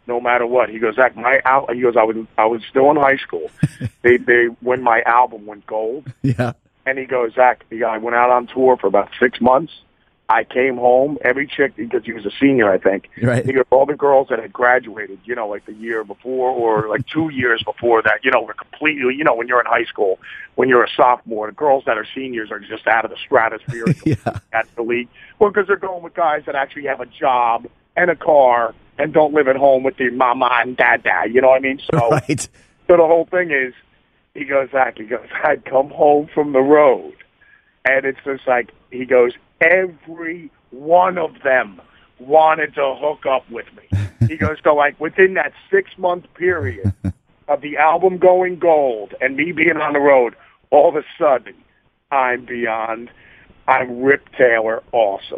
no matter what. He goes, Zach, my al-, he goes, I was I was still in high school. they they when my album went gold. Yeah. And he goes, Zach, he, I went out on tour for about six months. I came home, every chick, because he was a senior, I think. Right. He goes, all the girls that had graduated, you know, like the year before or like two years before that, you know, were completely, you know, when you're in high school, when you're a sophomore, the girls that are seniors are just out of the stratosphere. Yeah. At the league. Well, because they're going with guys that actually have a job and a car and don't live at home with their mama and dada, you know what I mean? So, Right. so the whole thing is, he goes, Zach, he goes, I'd come home from the road, and it's just like, he goes, every one of them wanted to hook up with me. He goes, so like within that six-month period of the album going gold and me being on the road, all of a sudden, I'm beyond, I'm Rip Taylor awesome.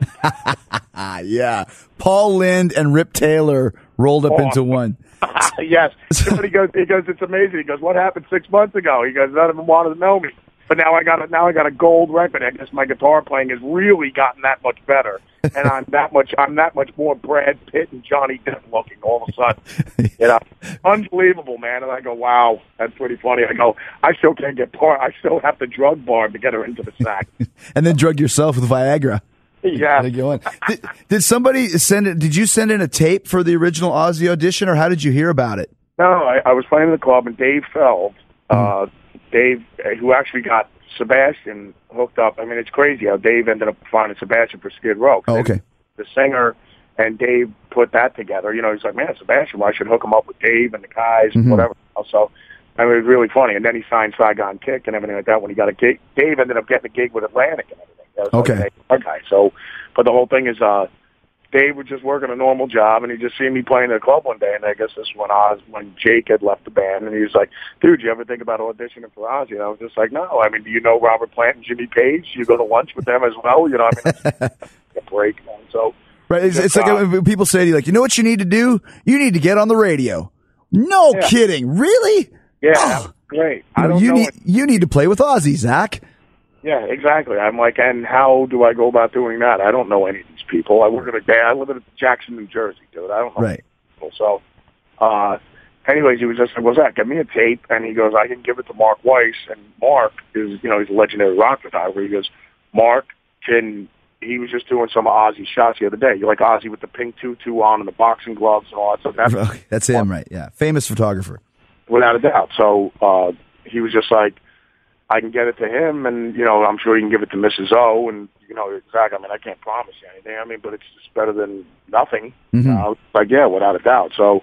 Yeah. Paul Lynde and Rip Taylor rolled up Awesome. into one. Yes. But he goes, he goes, it's amazing. He goes, what happened six months ago? He goes, none of them wanted to know me. But now I got a, now I got a gold record. I guess my guitar playing has really gotten that much better, and I'm that much I'm that much more Brad Pitt and Johnny Depp looking all of a sudden. You know, unbelievable, man. And I go, wow, that's pretty funny. I go, I still can't get par. I still have to drug bar to get her into the sack. And then drug yourself with Viagra. Yeah. Did, did somebody send it? Did you send in a tape for the original Ozzy audition, or how did you hear about it? No, I, I was playing in the club, and Dave Feld, uh, Dave, who actually got Sebastian hooked up. I mean, it's crazy how Dave ended up finding Sebastian for Skid Row. Oh, okay. The singer and Dave put that together. You know, he's like, man, Sebastian, well, I should hook him up with Dave and the guys and Mm-hmm. whatever. So, I mean, it was really funny. And then he signed Saigon Kick and everything like that when he got a gig. Dave ended up getting a gig with Atlantic and everything. That was Okay. Like, okay. So, but the whole thing is, uh, Dave was just working a normal job, and he just seen me playing in the club one day, and I guess this is when Oz, when Jake had left the band, and he was like, dude, you ever think about auditioning for Ozzy? And I was just like, no. I mean, do you know Robert Plant and Jimmy Page? You go to lunch with them as well? You know, I mean, a break, man. So, Right. It's, just, it's like uh, when people say to you, like, you know what you need to do? You need to get on the radio. No Yeah. kidding. Really? yeah, Oh. that was great. I don't you know. need it. you need to play with Ozzy, Zach. Yeah, exactly. I'm like, and how do I go about doing that? I don't know any of these people. I work at a day. I live in Jackson, New Jersey, dude. I don't know Right. people. So, uh, anyways, he was just like, "What's that? Give me a tape." And he goes, "I can give it to Mark Weiss." And Mark is, you know, he's a legendary rock photographer. He goes, "Mark can." He was just doing some of Ozzy shots the other day. You like Ozzy with the pink tutu on and the boxing gloves and all that stuff. That's, Okay, that's him, right? Yeah, famous photographer. without a doubt. So uh, he was just like, I can get it to him, and, you know, I'm sure he can give it to Missus O, and, you know, exactly. I mean, I can't promise you anything. I mean, but it's just better than nothing. Mm-hmm. Uh, like, yeah, without a doubt. So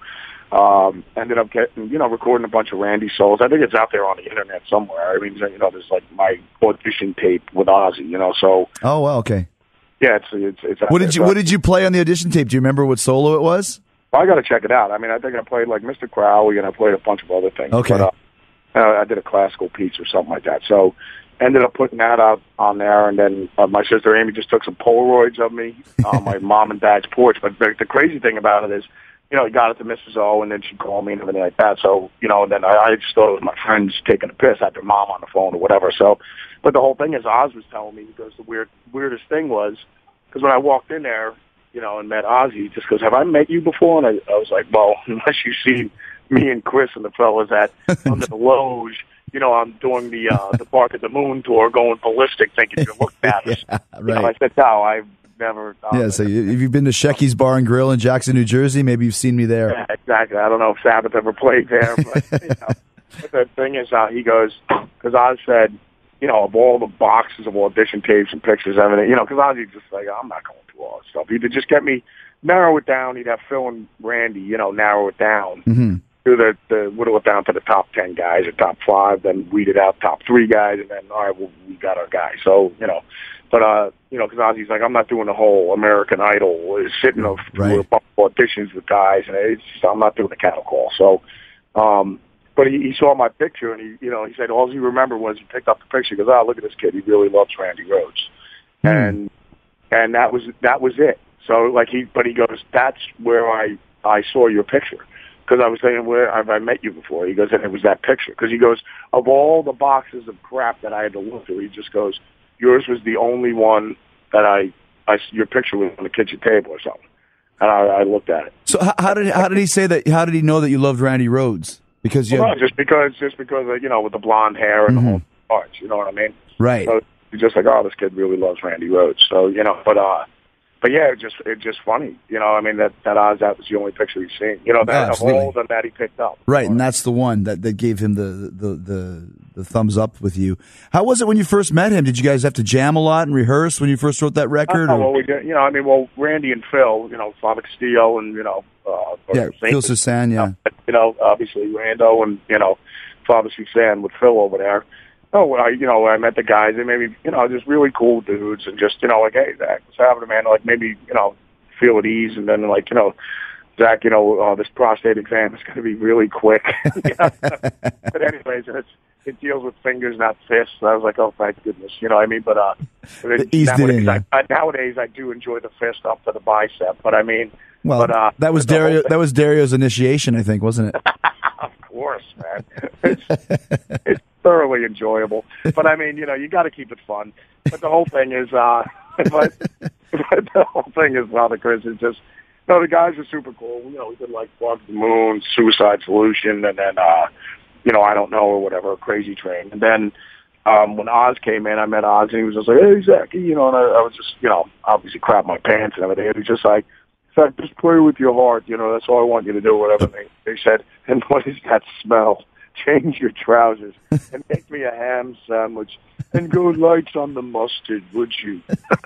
um, ended up getting, you know, recording a bunch of Randy Souls. I think it's out there on the internet somewhere. I mean, you know, there's, like, my audition tape with Ozzy, you know, so, Oh, well, okay. yeah, it's, it's, it's out What there. did you So What did you play on the audition tape? Do you remember what solo it was? I got to check it out. I mean, I think I played, like, Mister Crowley, and I played a bunch of other things. Okay. But, uh, Uh, I did a classical piece or something like that. So ended up putting that out on there, and then uh, my sister Amy just took some Polaroids of me on my mom and dad's porch. But the, the crazy thing about it is, you know, he got it to Missus O, and then she called me and everything like that. So, you know, and then I, I just thought it was my friends taking a piss at their mom on the phone or whatever. So, but the whole thing is, Oz was telling me, because the weird, weirdest thing was, because when I walked in there, you know, and met Ozzy, he just goes, "Have I met you before?" And I, I was like, "Well, unless you've seen me and Chris and the fellas at under the Loge, you know, I'm doing the uh, the Bark at the Moon tour, going ballistic, thinking you looked at us." Yeah, You know, I right. said, "No, I've never." Uh, Yeah, so you, if you've been to Shecky's Bar and Grill in Jackson, New Jersey, maybe you've seen me there. Yeah, exactly. I don't know if Sabbath ever played there, but, you know. But the thing is, uh, he goes, because Oz said, you know, of all the boxes of audition tapes and pictures, everything, you know, because Ozzy's just like, I'm not going through all this stuff. He'd just get me, narrow it down. He'd have Phil and Randy, you know, narrow it down. Mm-hmm. Do the, the whittle it down to the top ten guys or top five, then weed it out top three guys, and then all right, well, we got our guy. So you know, but uh, you know, because Ozzy's like, I'm not doing the whole American Idol, uh, sitting of Right. a bunch of auditions with guys, and it's just, I'm not doing the cattle call. So, um, but he, he saw my picture, and he, you know, he said all he remembered was he picked up the picture. He goes, "Oh, look at this kid. He really loves Randy Rhoads," Mm. and and that was that was it. So like he, but he goes, "That's where I I saw your picture." Because I was saying, where have I met you before? He goes, and it was that picture. Because he goes, of all the boxes of crap that I had to look through, he just goes, yours was the only one that I, I your picture was on the kitchen table or something. And I, I looked at it. So how, how did how did he say that? How did he know that you loved Randy Rhoads? Because you well, had, no, just because just because uh, you know, with the blonde hair and mm-hmm. the whole parts, you know what I mean? Right. So you're just like, oh, this kid really loves Randy Rhoads. So you know, but uh, but yeah, it just it's just funny, you know. I mean, that that Oz, that was the only picture he's seen, you know, that of all of them that he picked up. Right, and that's the one that, that gave him the, the the the thumbs up with you. How was it when you first met him? Did you guys have to jam a lot and reherse when you first wrote that record? Oh, well, we did, you know, I mean, well, Randy and Phil, you know, Father Castillo and you know, uh, yeah, Phil Susan, yeah, you know, obviously Rando and you know, Father Susan with Phil over there. Oh, I, you know, I met the guys. They made me, you know, just really cool dudes, and just, you know, like, hey, Zach, what's happening, man? Like, maybe, you know, feel at ease, and then, like, you know, Zach, you know, uh, this prostate exam is going to be really quick. You know? But anyways, it's, it deals with fingers, not fists. I was like, oh, thank goodness, you know what I mean? But uh, but nowadays, I, I, nowadays, I do enjoy the fist up to the bicep. But I mean, well, but, uh, that was Dario. That was Dario's initiation, I think, wasn't it? Of course, man. It's, it's thoroughly enjoyable. But I mean, you know, you got to keep it fun. But the whole thing is, uh, but, but the whole thing is, Father Chris is just, you know, the guys are super cool. You know, we did like Bug the Moon, Suicide Solution, and then, uh, you know, I don't know, or whatever, Crazy Train. And then um, when Oz came in, I met Oz, and he was just like, hey, Zach, you know, and I, I was just, you know, obviously crap my pants and everything. And he was just like, Zach, just play with your heart, you know, that's all I want you to do, whatever. They, they said, and what is that smell? Change your trousers and make me a ham sandwich and go light on the mustard, would you?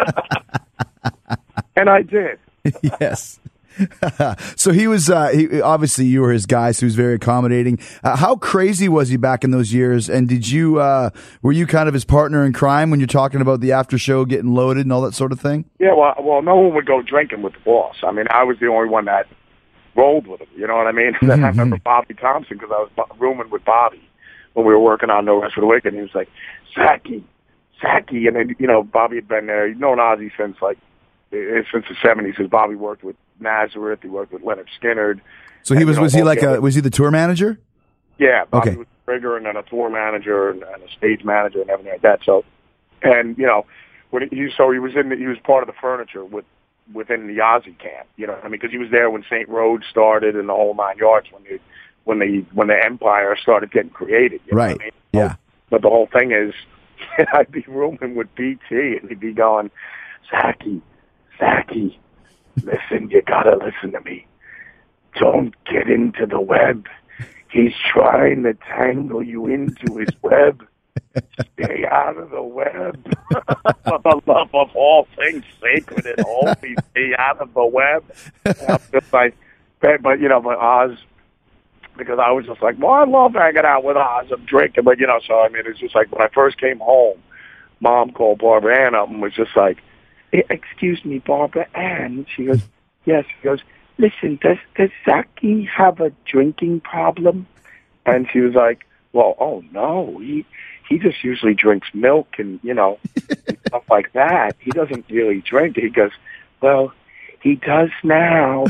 And I did. Yes. So he was, uh, he, obviously you were his guy, so he was very accommodating. Uh, how crazy was he back in those years? And did you, uh, were you kind of his partner in crime when you're talking about the after show getting loaded and all that sort of thing? Yeah, well, well, no one would go drinking with the boss. I mean, I was the only one that rolled with him, you know what I mean? And then I remember Bobby Thompson, because I was rooming with Bobby when we were working on No Rest for the Wicked, and he was like, Zachy, Zachy, and then, you know, Bobby had been there. He'd known Ozzy since, like, since the seventies, because Bobby worked with Nazareth, he worked with Leonard Skinner. So he and, was, you know, was he like a, a, was he the tour manager? Yeah, Bobby okay. was a trigger and then a tour manager and, and a stage manager and everything like that. So, and, you know, when he, so he was in, the, he was part of the furniture with, within the Ozzy camp, you know, I mean, because he was there when Saint Rhodes started and the whole nine yards when the when the when the Empire started getting created, you know right? What I mean? Yeah. So, but the whole thing is, I'd be rooming with B T and he'd be going, Zachy, Zachy, listen, you gotta listen to me. Don't get into the web. He's trying to tangle you into his web. Stay out of the web. For the love of all things sacred and holy, stay out of the web. And I'm just like, but, but, you know, but Oz, because I was just like, well, I love hanging out with Oz. I'm drinking, but, you know, so, I mean, it's just like when I first came home, Mom called Barbara Ann up and was just like, excuse me, Barbara Ann. She goes, yes. She goes, listen, does, does Zachy have a drinking problem? And she was like, well, oh, no, he he just usually drinks milk and, you know, and stuff like that. He doesn't really drink. He goes, well, he does now.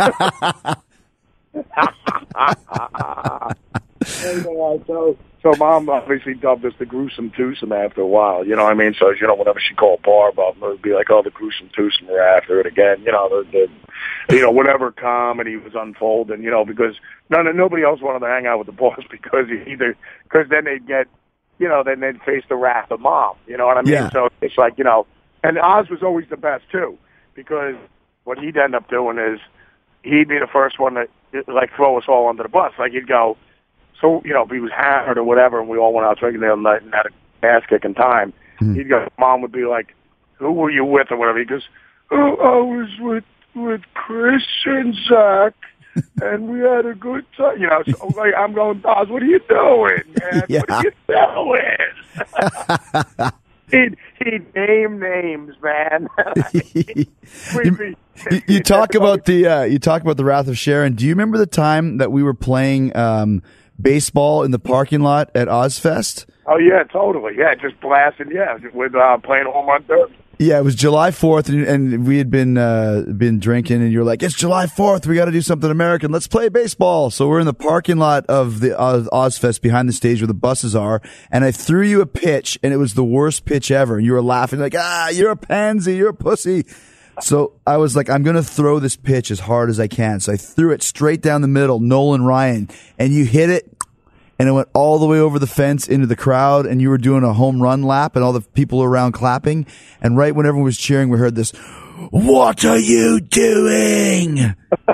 Anyway, so, so Mom obviously dubbed us the Gruesome Twosome after a while, you know what I mean? So, you know, whenever she called Barb up, it would be like, oh, the Gruesome Twosome are after it again, you know, the, the you know, whatever comedy was unfolding, you know, because none, nobody else wanted to hang out with the boss because either, because then they'd get, you know, then they'd face the wrath of Mom, you know what I mean? Yeah. So it's like, you know, and Oz was always the best too, because what he'd end up doing is he'd be the first one to, like, throw us all under the bus. Like, he'd go, so, you know, if he was hammered or whatever, and we all went out drinking the other night and had a ass-kicking time, mm. he'd go, Mom would be like, who were you with or whatever? He goes, oh, I was with, with Chris and Zach, and we had a good time. You know, so, like, I'm going, Oz, what are you doing, man? Yeah. What are you doing? He'd, he'd name names, man. you, you, you talk about the uh, you talk about the Wrath of Sharon. Do you remember the time that we were playing um, baseball in the parking lot at Ozfest? Oh yeah, totally. Yeah, just blasting. Yeah, with uh, playing home run derby. Yeah, it was July fourth, and, and we had been uh, been drinking, and you were like, "It's July fourth. We got to do something American. Let's play baseball." So we're in the parking lot of the Oz, Ozfest behind the stage where the buses are, and I threw you a pitch, and it was the worst pitch ever. And you were laughing like, "Ah, you're a pansy. You're a pussy." So I was like, I'm going to throw this pitch as hard as I can. So I threw it straight down the middle, Nolan Ryan, and you hit it, and it went all the way over the fence into the crowd, and you were doing a home run lap, and all the people around clapping. And right when everyone was cheering, we heard this, "What are you doing?"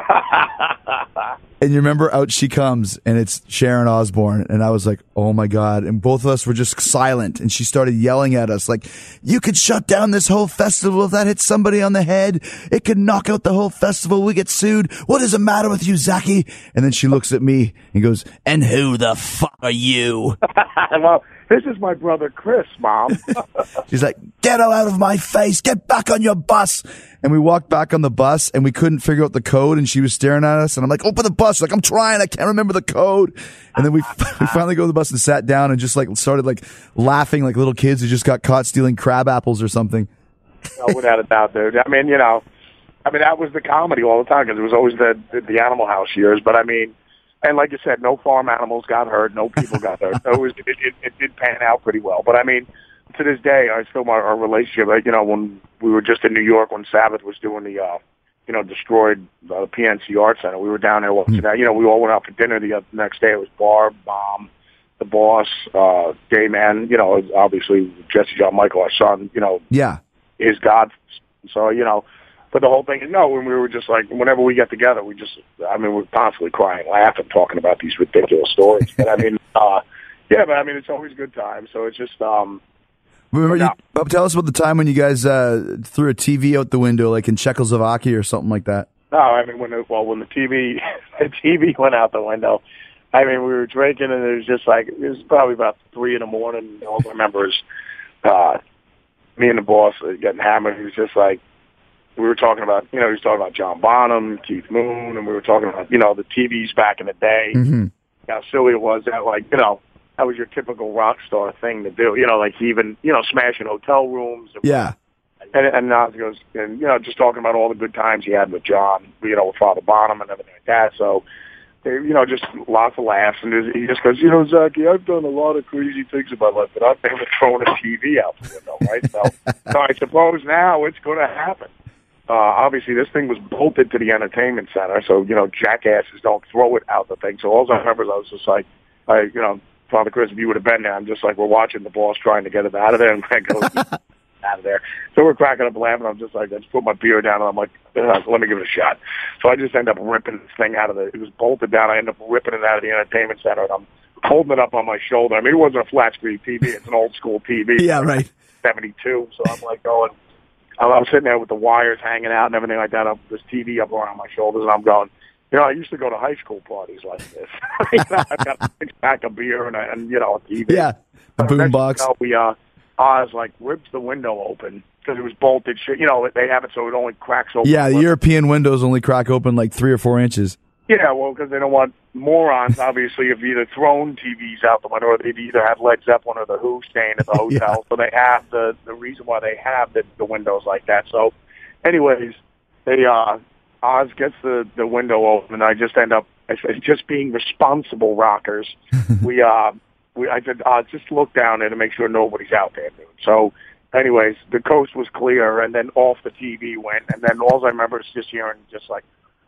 And you remember, out she comes, and it's Sharon Osbourne. And I was like, oh, my God. And both of us were just silent. And she started yelling at us like, you could shut down this whole festival if that hits somebody on the head. It could knock out the whole festival. We get sued. What is the matter with you, Zachy? And then she looks at me and goes, and who the fuck are you? Well, this is my brother Chris, Mom. She's like, get out of my face. Get back on your bus. And we walked back on the bus, and we couldn't figure out the code, and she was staring at us, and I'm like, open the bus. She's like, I'm trying. I can't remember the code. And then we, we finally go to the bus and sat down and just like started like laughing like little kids who just got caught stealing crab apples or something. No, without a doubt, dude. I mean, you know, I mean, that was the comedy all the time because it was always the, the the Animal House years. But I mean, and like you said, no farm animals got hurt, no people got hurt. So it, was, it, it, it did pan out pretty well. But I mean, to this day, I still our, our relationship. Like, you know, when we were just in New York, when Sabbath was doing the, uh, you know, destroyed the P N C Art Center, we were down there watching that. You know, we all went out for dinner the uh, next day. It was Barb, Bomb, the boss, uh, Dayman. You know, obviously Jesse John Michael, our son. You know, yeah, is God. So you know, but the whole thing is no. When we were just like, whenever we get together, we just, I mean, we're constantly crying, laughing, talking about these ridiculous stories. But I mean, uh, yeah, but I mean, it's always a good time. So it's just. um Remember, you, Bob, tell us about the time when you guys uh, threw a T V out the window, like in Czechoslovakia or something like that. No, I mean, when the, well, when the T V the T V went out the window, I mean, we were drinking, and it was just like, it was probably about three in the morning. All I remember is uh, me and the boss getting hammered. He was just like, we were talking about, you know, he was talking about John Bonham, Keith Moon, and we were talking about, you know, the T Vs back in the day, mm-hmm. how silly it was that, like, you know, that was your typical rock star thing to do. You know, like even, you know, smashing hotel rooms. And, yeah. And, and Nas goes, and, you know, just talking about all the good times he had with John, you know, with Father Bonham and everything like that. So, you know, just lots of laughs. And he just goes, you know, Zachy, I've done a lot of crazy things in my life, but I've never thrown a T V out the window, right? So, so I suppose now it's going to happen. Uh, obviously, this thing was bolted to the entertainment center, so, you know, jackasses don't throw it out the thing. So all I remember is I was just like, I, you know, Father Chris, if you would have been there, I'm just like, we're watching the boss trying to get it out of there, and Greg goes out of there. So we're cracking up laughing. I'm just like, I just put my beer down, and I'm like, let me give it a shot. So I just end up ripping this thing out of the, it was bolted down. I end up ripping it out of the entertainment center, and I'm holding it up on my shoulder. I mean, it wasn't a flat screen T V. It's an old school T V. Yeah, right. seventy-two. So I'm like going, I'm sitting there with the wires hanging out and everything like that, up this T V up around my shoulders, and I'm going, you know, I used to go to high school parties like this. You know, I've got a six pack of beer and, a, and you know, a T V. Yeah, the boom box. You know, we, uh, Oz, like, ripped the window open because it was bolted shit. You know, they have it so it only cracks open. Yeah, the European windows only crack open like three or four inches. Yeah, well, because they don't want morons, obviously, have either thrown T Vs out the window or they've either had Led Zeppelin or The Who staying at the hotel. Yeah. So they have the, the reason why they have the, the windows like that. So, anyways, they, uh, Oz gets the, the window open, and I just end up, just being responsible rockers, we, uh, we, I said, Oz, just look down there to make sure nobody's out there, dude. So, anyways, the coast was clear, and then off the T V went, and then all I remember is just hearing just like,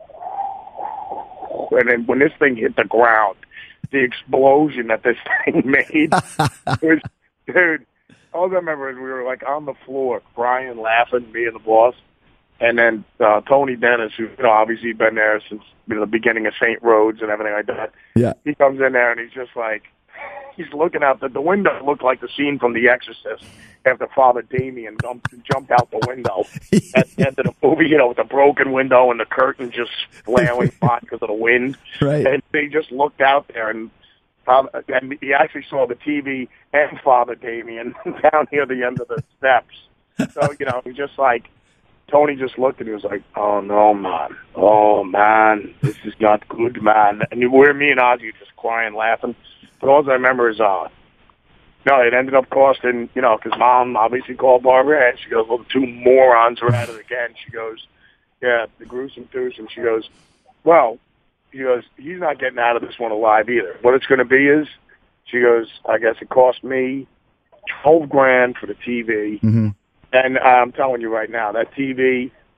and then when this thing hit the ground, the explosion that this thing made, it was, dude, all I remember is we were like on the floor, crying, laughing, me and the boss. And then uh, Tony Dennis, who, you know, obviously been there since, you know, the beginning of Saint Rhodes and everything like that. Yeah. He comes in there and he's just like, he's looking out the, the window looked like the scene from The Exorcist after Father Damien jumped, jumped out the window at the end of the movie, you know, with the broken window and the curtain just flailing hot because of the wind. Right. And they just looked out there and, um, and he actually saw the T V and Father Damien down near the end of the steps. So, you know, he's just like, Tony just looked and he was like, oh, no, man. Oh, man, this is not good, man. And we're, me and Ozzy just crying, laughing. But all I remember is, uh, no, it ended up costing, you know, because Mom obviously called Barbara, and she goes, well, the two morons are at it again. She goes, yeah, the gruesome twosome. She goes, well, she goes, he's not getting out of this one alive either. What it's going to be is, she goes, I guess it cost me twelve grand for the T V. Mm-hmm. And I'm telling you right now, that T V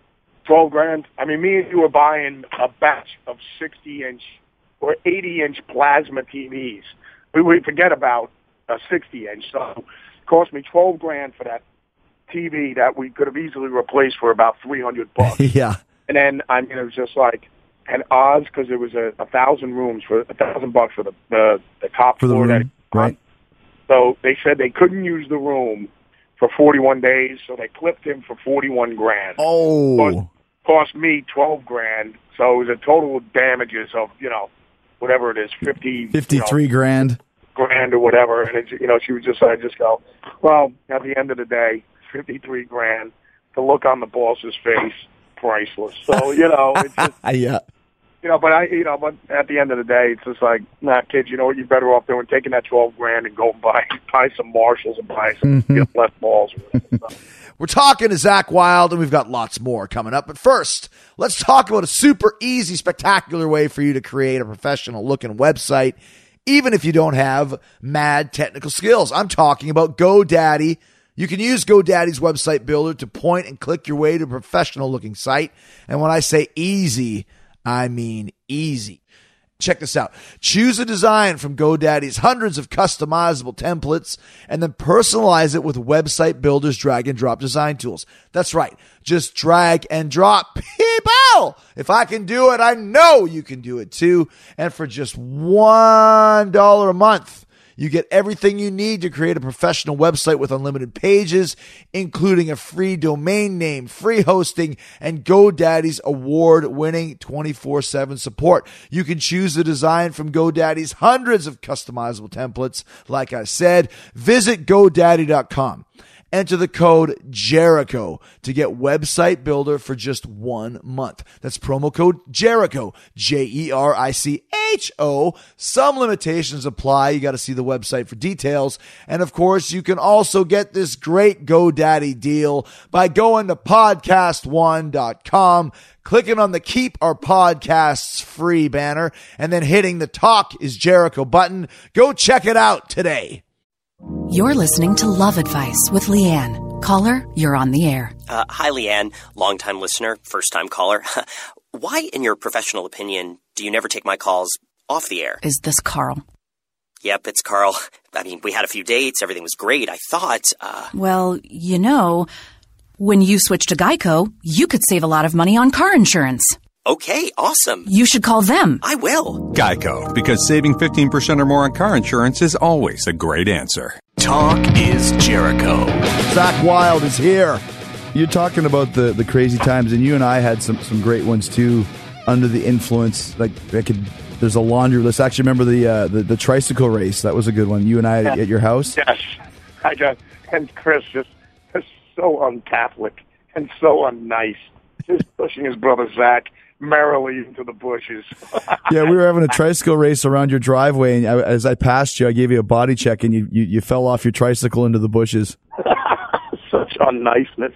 twelve grand. I mean, me and you were buying a batch of sixty inch or eighty inch plasma T Vs. We would forget about a sixty inch. So it cost me twelve grand for that T V that we could have easily replaced for about three hundred bucks. Yeah. And then, I mean, it was just like, and odds, because it was a, a thousand rooms for a thousand bucks for the, the, the top For the floor. room, that, right. So they said they couldn't use the room for forty-one days, so they clipped him for forty-one grand. Oh. Cost, cost me twelve grand, so it was a total damages of, you know, whatever it is, fifty, fifty-three you know, grand. grand or whatever. And, it, you know, she was just, I just go, well, at the end of the day, fifty-three grand, the look on the boss's face, priceless. So, you know, it's just, yeah. you know, but I, you know, but at the end of the day, it's just like, nah, kids, you know what, you're better off doing, taking that twelve grand and go and buy, buy some Marshalls and buy some Mm-hmm. get less balls. Or whatever. We're talking to Zach Wild, and we've got lots more coming up. But first, let's talk about a super easy, spectacular way for you to create a professional-looking website, even if you don't have mad technical skills. I'm talking about GoDaddy. You can use GoDaddy's website builder to point and click your way to a professional-looking site. And when I say easy, I mean easy. Check this out. Choose a design from GoDaddy's hundreds of customizable templates and then personalize it with Website Builder's drag and drop design tools. That's right. Just drag and drop. People! If I can do it, I know you can do it too. And for just one dollar a month, you get everything you need to create a professional website with unlimited pages, including a free domain name, free hosting, and GoDaddy's award-winning twenty-four seven support. You can choose the design from GoDaddy's hundreds of customizable templates. Like I said, visit GoDaddy dot com. Enter the code Jericho to get Website Builder for just one month. That's promo code Jericho, J E R I C H O. Some limitations apply. You got to see the website for details. And of course, you can also get this great GoDaddy deal by going to podcast one dot com, clicking on the Keep Our Podcasts Free banner, and then hitting the Talk is Jericho button. Go check it out today. You're listening to Love Advice with Leanne. Caller, you're on the air. Uh, hi, Leanne. Longtime listener, first-time caller. Why, in your professional opinion, do you never take my calls off the air? Is this Carl? Yep, it's Carl. I mean, we had a few dates. Everything was great. I thought, uh... Well, you know, when you switch to Geico, you could save a lot of money on car insurance. Okay, awesome. You should call them. I will. Geico, because saving fifteen percent or more on car insurance is always a great answer. Talk is Jericho. Zach Wild is here. You're talking about the, the crazy times, and you and I had some, some great ones too. Under the influence, like I could. There's a laundry list. Actually, remember the uh, the, the tricycle race? That was a good one. You and I at, at your house. Yes, I just and Chris just is so un-Catholic and so unnice, just pushing his brother Zach merrily into the bushes. Yeah, we were having a tricycle race around your driveway, and I, as I passed you, I gave you a body check, and you, you, you fell off your tricycle into the bushes. Such unniceness.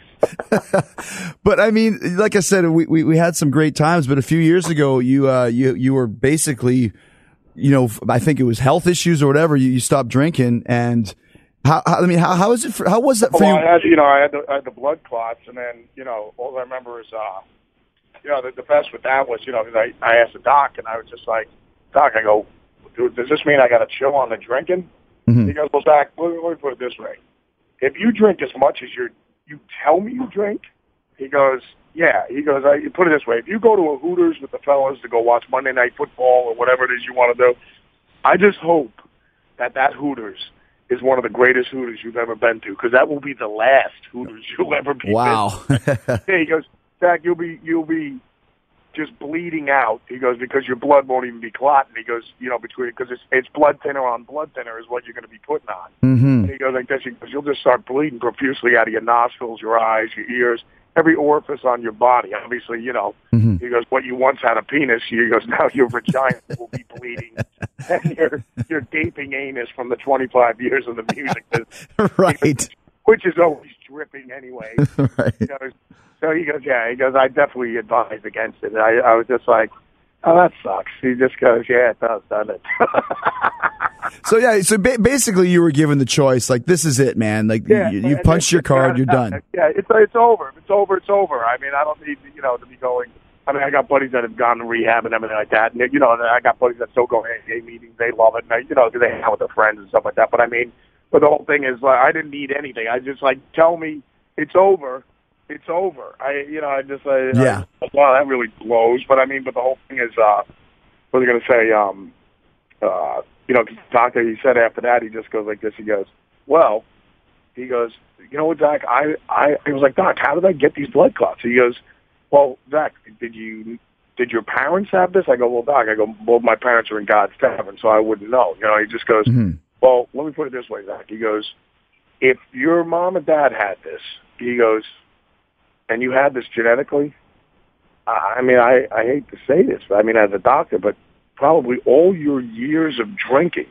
But I mean, like I said, we, we, we had some great times, but a few years ago, you uh you you were basically, you know, I think it was health issues or whatever. You, you stopped drinking, and how, how I mean, how how is it for, how was that for well, you? I had, you know, I had, the, I had the blood clots, and then you know, all I remember is, uh, you know, the, the best with that was, you know, 'cause I I asked the doc, and I was just like, Doc, I go, dude, does this mean I got to chill on the drinking? Mm-hmm. He goes, well, Zach, let me, let me put it this way: if you drink as much as you you tell me you drink, he goes, yeah. He goes, I put it this way: if you go to a Hooters with the fellas to go watch Monday Night Football or whatever it is you want to do, I just hope that that Hooters is one of the greatest Hooters you've ever been to, because that will be the last Hooters you'll ever be. Wow. Yeah, he goes, Zach, you'll be you'll be just bleeding out. He goes, because your blood won't even be clotting. He goes, you know, between because it's it's blood thinner on blood thinner is what you're going to be putting on. Mm-hmm. And he goes like this. He goes, you'll just start bleeding profusely out of your nostrils, your eyes, your ears, every orifice on your body. Obviously, you know. Mm-hmm. He goes, what you once had a penis, he goes, now your vagina will be bleeding, and your your gaping anus from the twenty-five years of the music, that, Right. which is always dripping anyway. Right. He goes, so he goes, yeah. He goes, I definitely advise against it. I, I was just like, oh, that sucks. He just goes, yeah, it does, doesn't it? So yeah, so ba- basically you were given the choice. Like, this is it, man. Like, Yeah, you, you and punched it's- your card, you're yeah, done. Yeah, it's it's over. If it's over, it's over. I mean, I don't need you know to be going. I mean, I got buddies that have gone to rehab and everything like that. And you know, I got buddies that still go to A A meetings. They love it. And they, you know, 'cause they hang out with their friends and stuff like that. But I mean, but the whole thing is, like, I didn't need anything. I just like tell me it's over. It's over. I, you know, I just, I, Yeah. I, wow, that really blows. But I mean, but the whole thing is, uh, what was I going to say? Um, uh, you know, 'cause the doctor, he said after that, he just goes like this. He goes, well, he goes, you know what, Zach? I, I, I was like, Doc, how did I get these blood clots? He goes, well, Zach, did you, did your parents have this? I go, well, Doc, I go, well, my parents are in God's heaven, so I wouldn't know. You know, he just goes, Mhm. well, let me put it this way, Zach. He goes, if your mom and dad had this, he goes, and you had this genetically, I mean, I, I hate to say this, but I mean, as a doctor, but probably all your years of drinking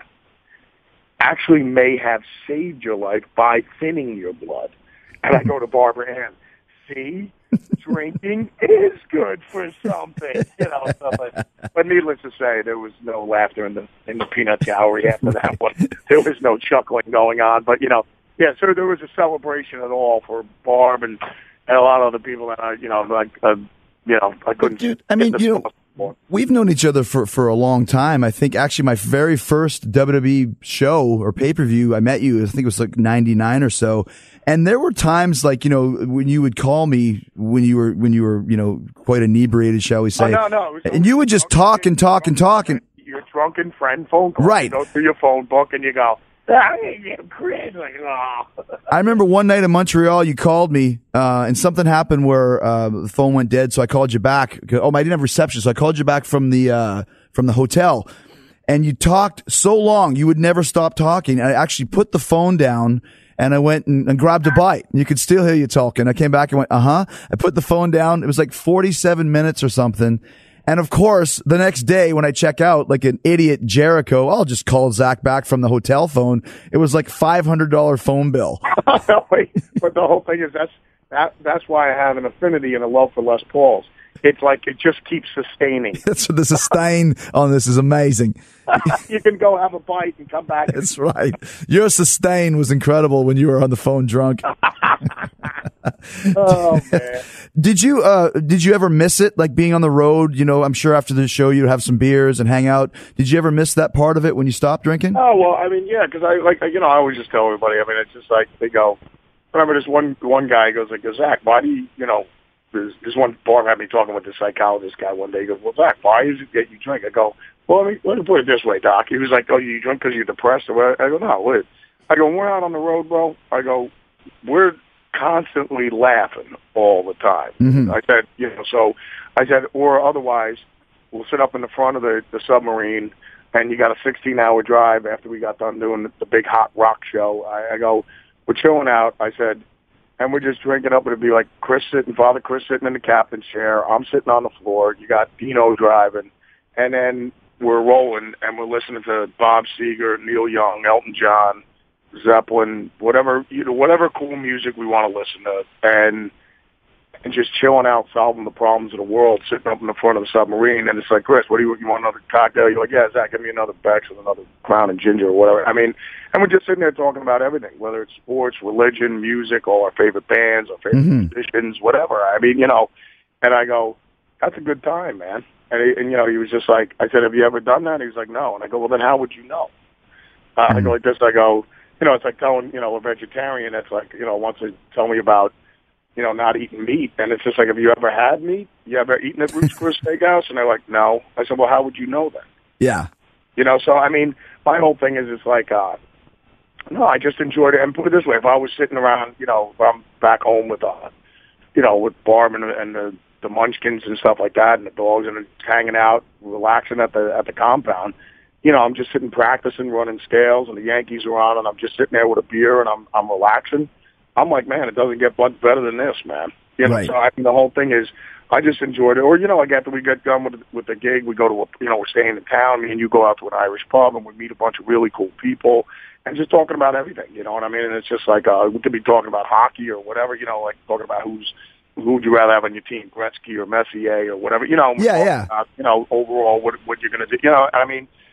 actually may have saved your life by thinning your blood. And I go to Barbara Ann, see, drinking is good for something, you know. So, but, but needless to say, there was no laughter in the in the peanut gallery after that one. There was no chuckling going on. But you know, yeah. So there was a celebration at all for Barb and, and a lot of other people that I, you know, like, uh, you know, I couldn't. Dude, I mean, you know, we've known each other for, for a long time. I think actually my very first W W E show or pay-per-view, I met you, I think it was like ninety-nine or so. And there were times like, you know, when you would call me when you were, when you were, you know, quite inebriated, shall we say. Oh, no, no. It was, and you would just talk and talk and talk and. Your drunken friend phone call. Right. You go through your phone book and you go, ah, you Chris. Like, oh. I remember one night in Montreal, you called me, uh, and something happened where, uh, the phone went dead. So I called you back. Oh, I didn't have reception. So I called you back from the, uh, from the hotel, and you talked so long, you would never stop talking. I actually put the phone down and I went and, and grabbed a bite. You could still hear you talking. I came back and went, uh huh. I put the phone down. It was like forty-seven minutes or something. And of course, the next day when I check out, like an idiot Jericho, I'll just call Zach back from the hotel phone. It was like five hundred dollars phone bill. But the whole thing is that's that that's why I have an affinity and a love for Les Pauls. It's like it just keeps sustaining. That's the sustain on this is amazing. You can go have a bite and come back. That's right. Your sustain was incredible when you were on the phone drunk. Oh man! Did you uh did you ever miss it? Like being on the road, you know, I'm sure after the show you'd have some beers and hang out. Did you ever miss that part of it when you stopped drinking? Oh well, I mean, yeah, because I like you know I always just tell everybody. I mean, it's just like they go. I remember this one one guy goes like, Zach, why do you you know? There's this one Barb had me talking with the psychologist guy one day. He goes, well, Zach, why is it that you drink? I go, well, let me, let me put it this way, Doc. He was like, oh, you drink because you're depressed or what? I go, no, wait. I go, when we're out on the road, bro. I go, we're constantly laughing all the time. Mm-hmm. I said, you know, so I said, or otherwise, we'll sit up in the front of the, the submarine, and you got a sixteen-hour drive after we got done doing the, the big hot rock show. I, I go, we're chilling out. I said, and we're just drinking up. It'd be like Chris sitting, Father Chris sitting in the captain's chair. I'm sitting on the floor. You got Dino driving, and then we're rolling, and we're listening to Bob Seger, Neil Young, Elton John, Zeppelin, whatever you know, whatever cool music we want to listen to, and and just chilling out, solving the problems of the world, sitting up in the front of the submarine. And it's like, Chris, what do you you want? Another cocktail? You're like, yeah, Zach, give me another Beck's and another Crown and Ginger or whatever. I mean, and we're just sitting there talking about everything, whether it's sports, religion, music, all our favorite bands, our favorite Mm-hmm. musicians, whatever. I mean, you know, and I go, that's a good time, man. And, he, and you know, he was just like, I said, have you ever done that? He was like, no. And I go, well, then how would you know? Uh, Mm-hmm. I go like this. I go, you know, it's like telling, you know, a vegetarian that's like, you know, wants to tell me about, you know, not eating meat. And it's just like, have you ever had meat? You ever eaten at Ruth's Chris Steakhouse? And they're like, no. I said, well, how would you know then? Yeah. You know, so, I mean, my whole thing is it's like, uh, no, I just enjoyed it. And put it this way, if I was sitting around, you know, if I'm back home with, uh, you know, with Barb and, and the, the munchkins and stuff like that and the dogs and hanging out, relaxing at the at the compound, you know, I'm just sitting practicing running scales and the Yankees are on and I'm just sitting there with a beer and I'm I'm relaxing. I'm like, man, it doesn't get much better than this, man. You know, Right. so I mean, the whole thing is, I just enjoyed it. Or, you know, like after we get done with with the gig, we go to, a, you know, we're staying in town. Me and you go out to an Irish pub and we meet a bunch of really cool people and just talking about everything, you know what I mean? And it's just like, uh, we could be talking about hockey or whatever, you know, like talking about who's, who would you rather have on your team, Gretzky or Messier or whatever, you know. Yeah, yeah. About, you know, overall, what what you're going to do, you know, I mean,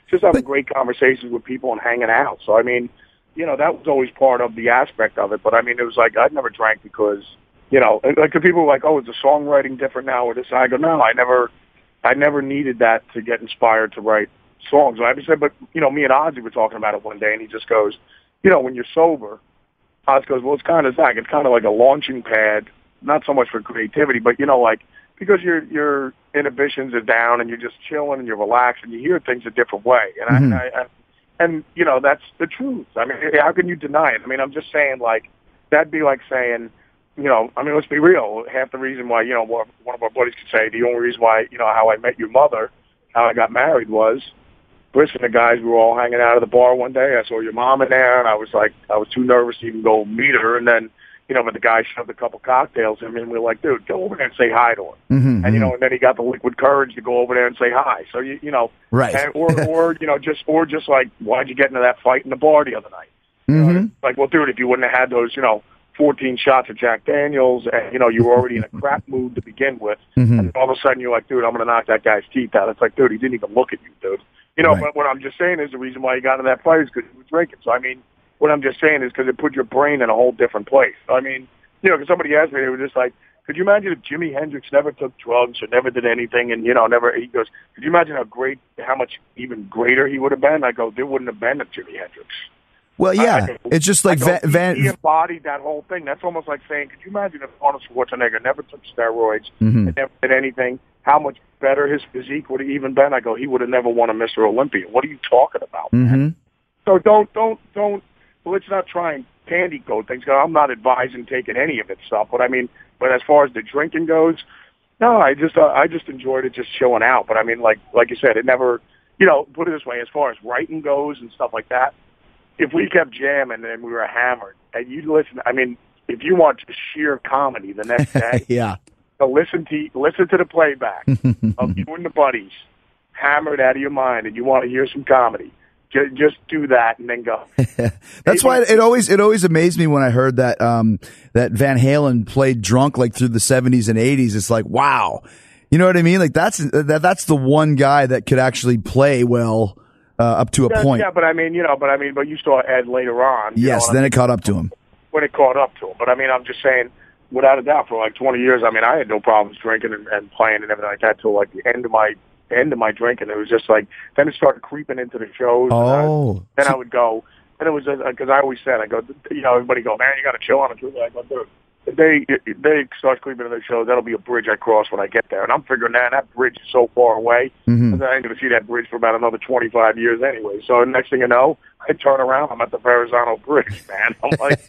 just having great conversations with people and hanging out. So, I mean, you know, that was always part of the aspect of it. But, I mean, it was like I'd never drank because, you know, like the people were like, oh, is the songwriting different now or this? And I go, no, I never, I never needed that to get inspired to write songs. I said, but, you know, me and Ozzy were talking about it one day, and he just goes, you know, when you're sober, Oz goes, well, it's kind of that. It's kind of like a launching pad, not so much for creativity, but, you know, like, because your your inhibitions are down and you're just chilling and you're relaxed and you hear things a different way. And, mm-hmm. I, I, and you know, that's the truth. I mean, how can you deny it? I mean, I'm just saying, like, that'd be like saying, you know, I mean, let's be real. Half the reason why, you know, one of our buddies could say the only reason why, you know, how I met your mother, how I got married was, Chris and the guys, we were all hanging out at the bar one day. I saw your mom in there, and I was like, I was too nervous to even go meet her. And then, you know, when the guy shoved a couple cocktails in me, and we were like, dude, go over there and say hi to her. Mm-hmm, and, you know, and then he got the liquid courage to go over there and say hi. So, you, you know, right. And, or, or, you know, just, or just like, why'd you get into that fight in the bar the other night? Mm-hmm. You know, like, well, dude, if you wouldn't have had those, you know, fourteen shots of Jack Daniels, and, you know, you were already in a crap mood to begin with, mm-hmm. and all of a sudden you're like, dude, I'm going to knock that guy's teeth out. It's like, dude, he didn't even look at you, dude. You know, right. But what I'm just saying is the reason why you got into that fight is because you were drinking. So, I mean, what I'm just saying is because it put your brain in a whole different place. I mean, you know, because somebody asked me, they were just like, could you imagine if Jimi Hendrix never took drugs or never did anything and, you know, never, he goes, could you imagine how great, how much even greater he would have been? I go, there wouldn't have been a Jimi Hendrix. Well, yeah, I, I, it's just like go, Van, Van. He embodied that whole thing. That's almost like saying, could you imagine if Arnold Schwarzenegger never took steroids mm-hmm. and never did anything, how much better his physique would have even been? I go, he would have never won a Mister Olympia. What are you talking about? Mm-hmm. So don't, don't, don't, well, let's not try and candy coat things. I'm not advising taking any of it stuff, but I mean, but as far as the drinking goes, no, I just, uh, I just enjoyed it just chilling out. But I mean, like, like you said, it never, you know, put it this way, as far as writing goes and stuff like that, if we kept jamming and we were hammered, and you listen, I mean, if you want just sheer comedy the next day, yeah, so listen to listen to the playback of you and the buddies hammered out of your mind, and you want to hear some comedy. Just, just do that and then go. That's why it always it always amazed me when I heard that um, that Van Halen played drunk like through the seventies and eighties. It's like, wow, you know what I mean? Like that's that that's the one guy that could actually play well. Uh, up to a yeah, point. Yeah, but I mean, you know, but I mean, but you saw Ed later on. Yes, know, then I mean, it caught up to him. When it caught up to him. But I mean, I'm just saying, without a doubt, for like twenty years, I mean, I had no problems drinking and, and playing and everything like that till like the end of my end of my drinking. It was just like, then it started creeping into the shows. Oh. And I, then I would go, and it was, because I always said, I go, you know, everybody go, man, you got to chill on it. I go, dude, if they, if they start creeping into the shows, that'll be a bridge I cross when I get there. And I'm figuring that that bridge is so far away, mm-hmm. I ain't going to see that bridge for about another twenty-five years anyway. So next thing you know, I turn around, I'm at the Verrazano Bridge, man. I'm like,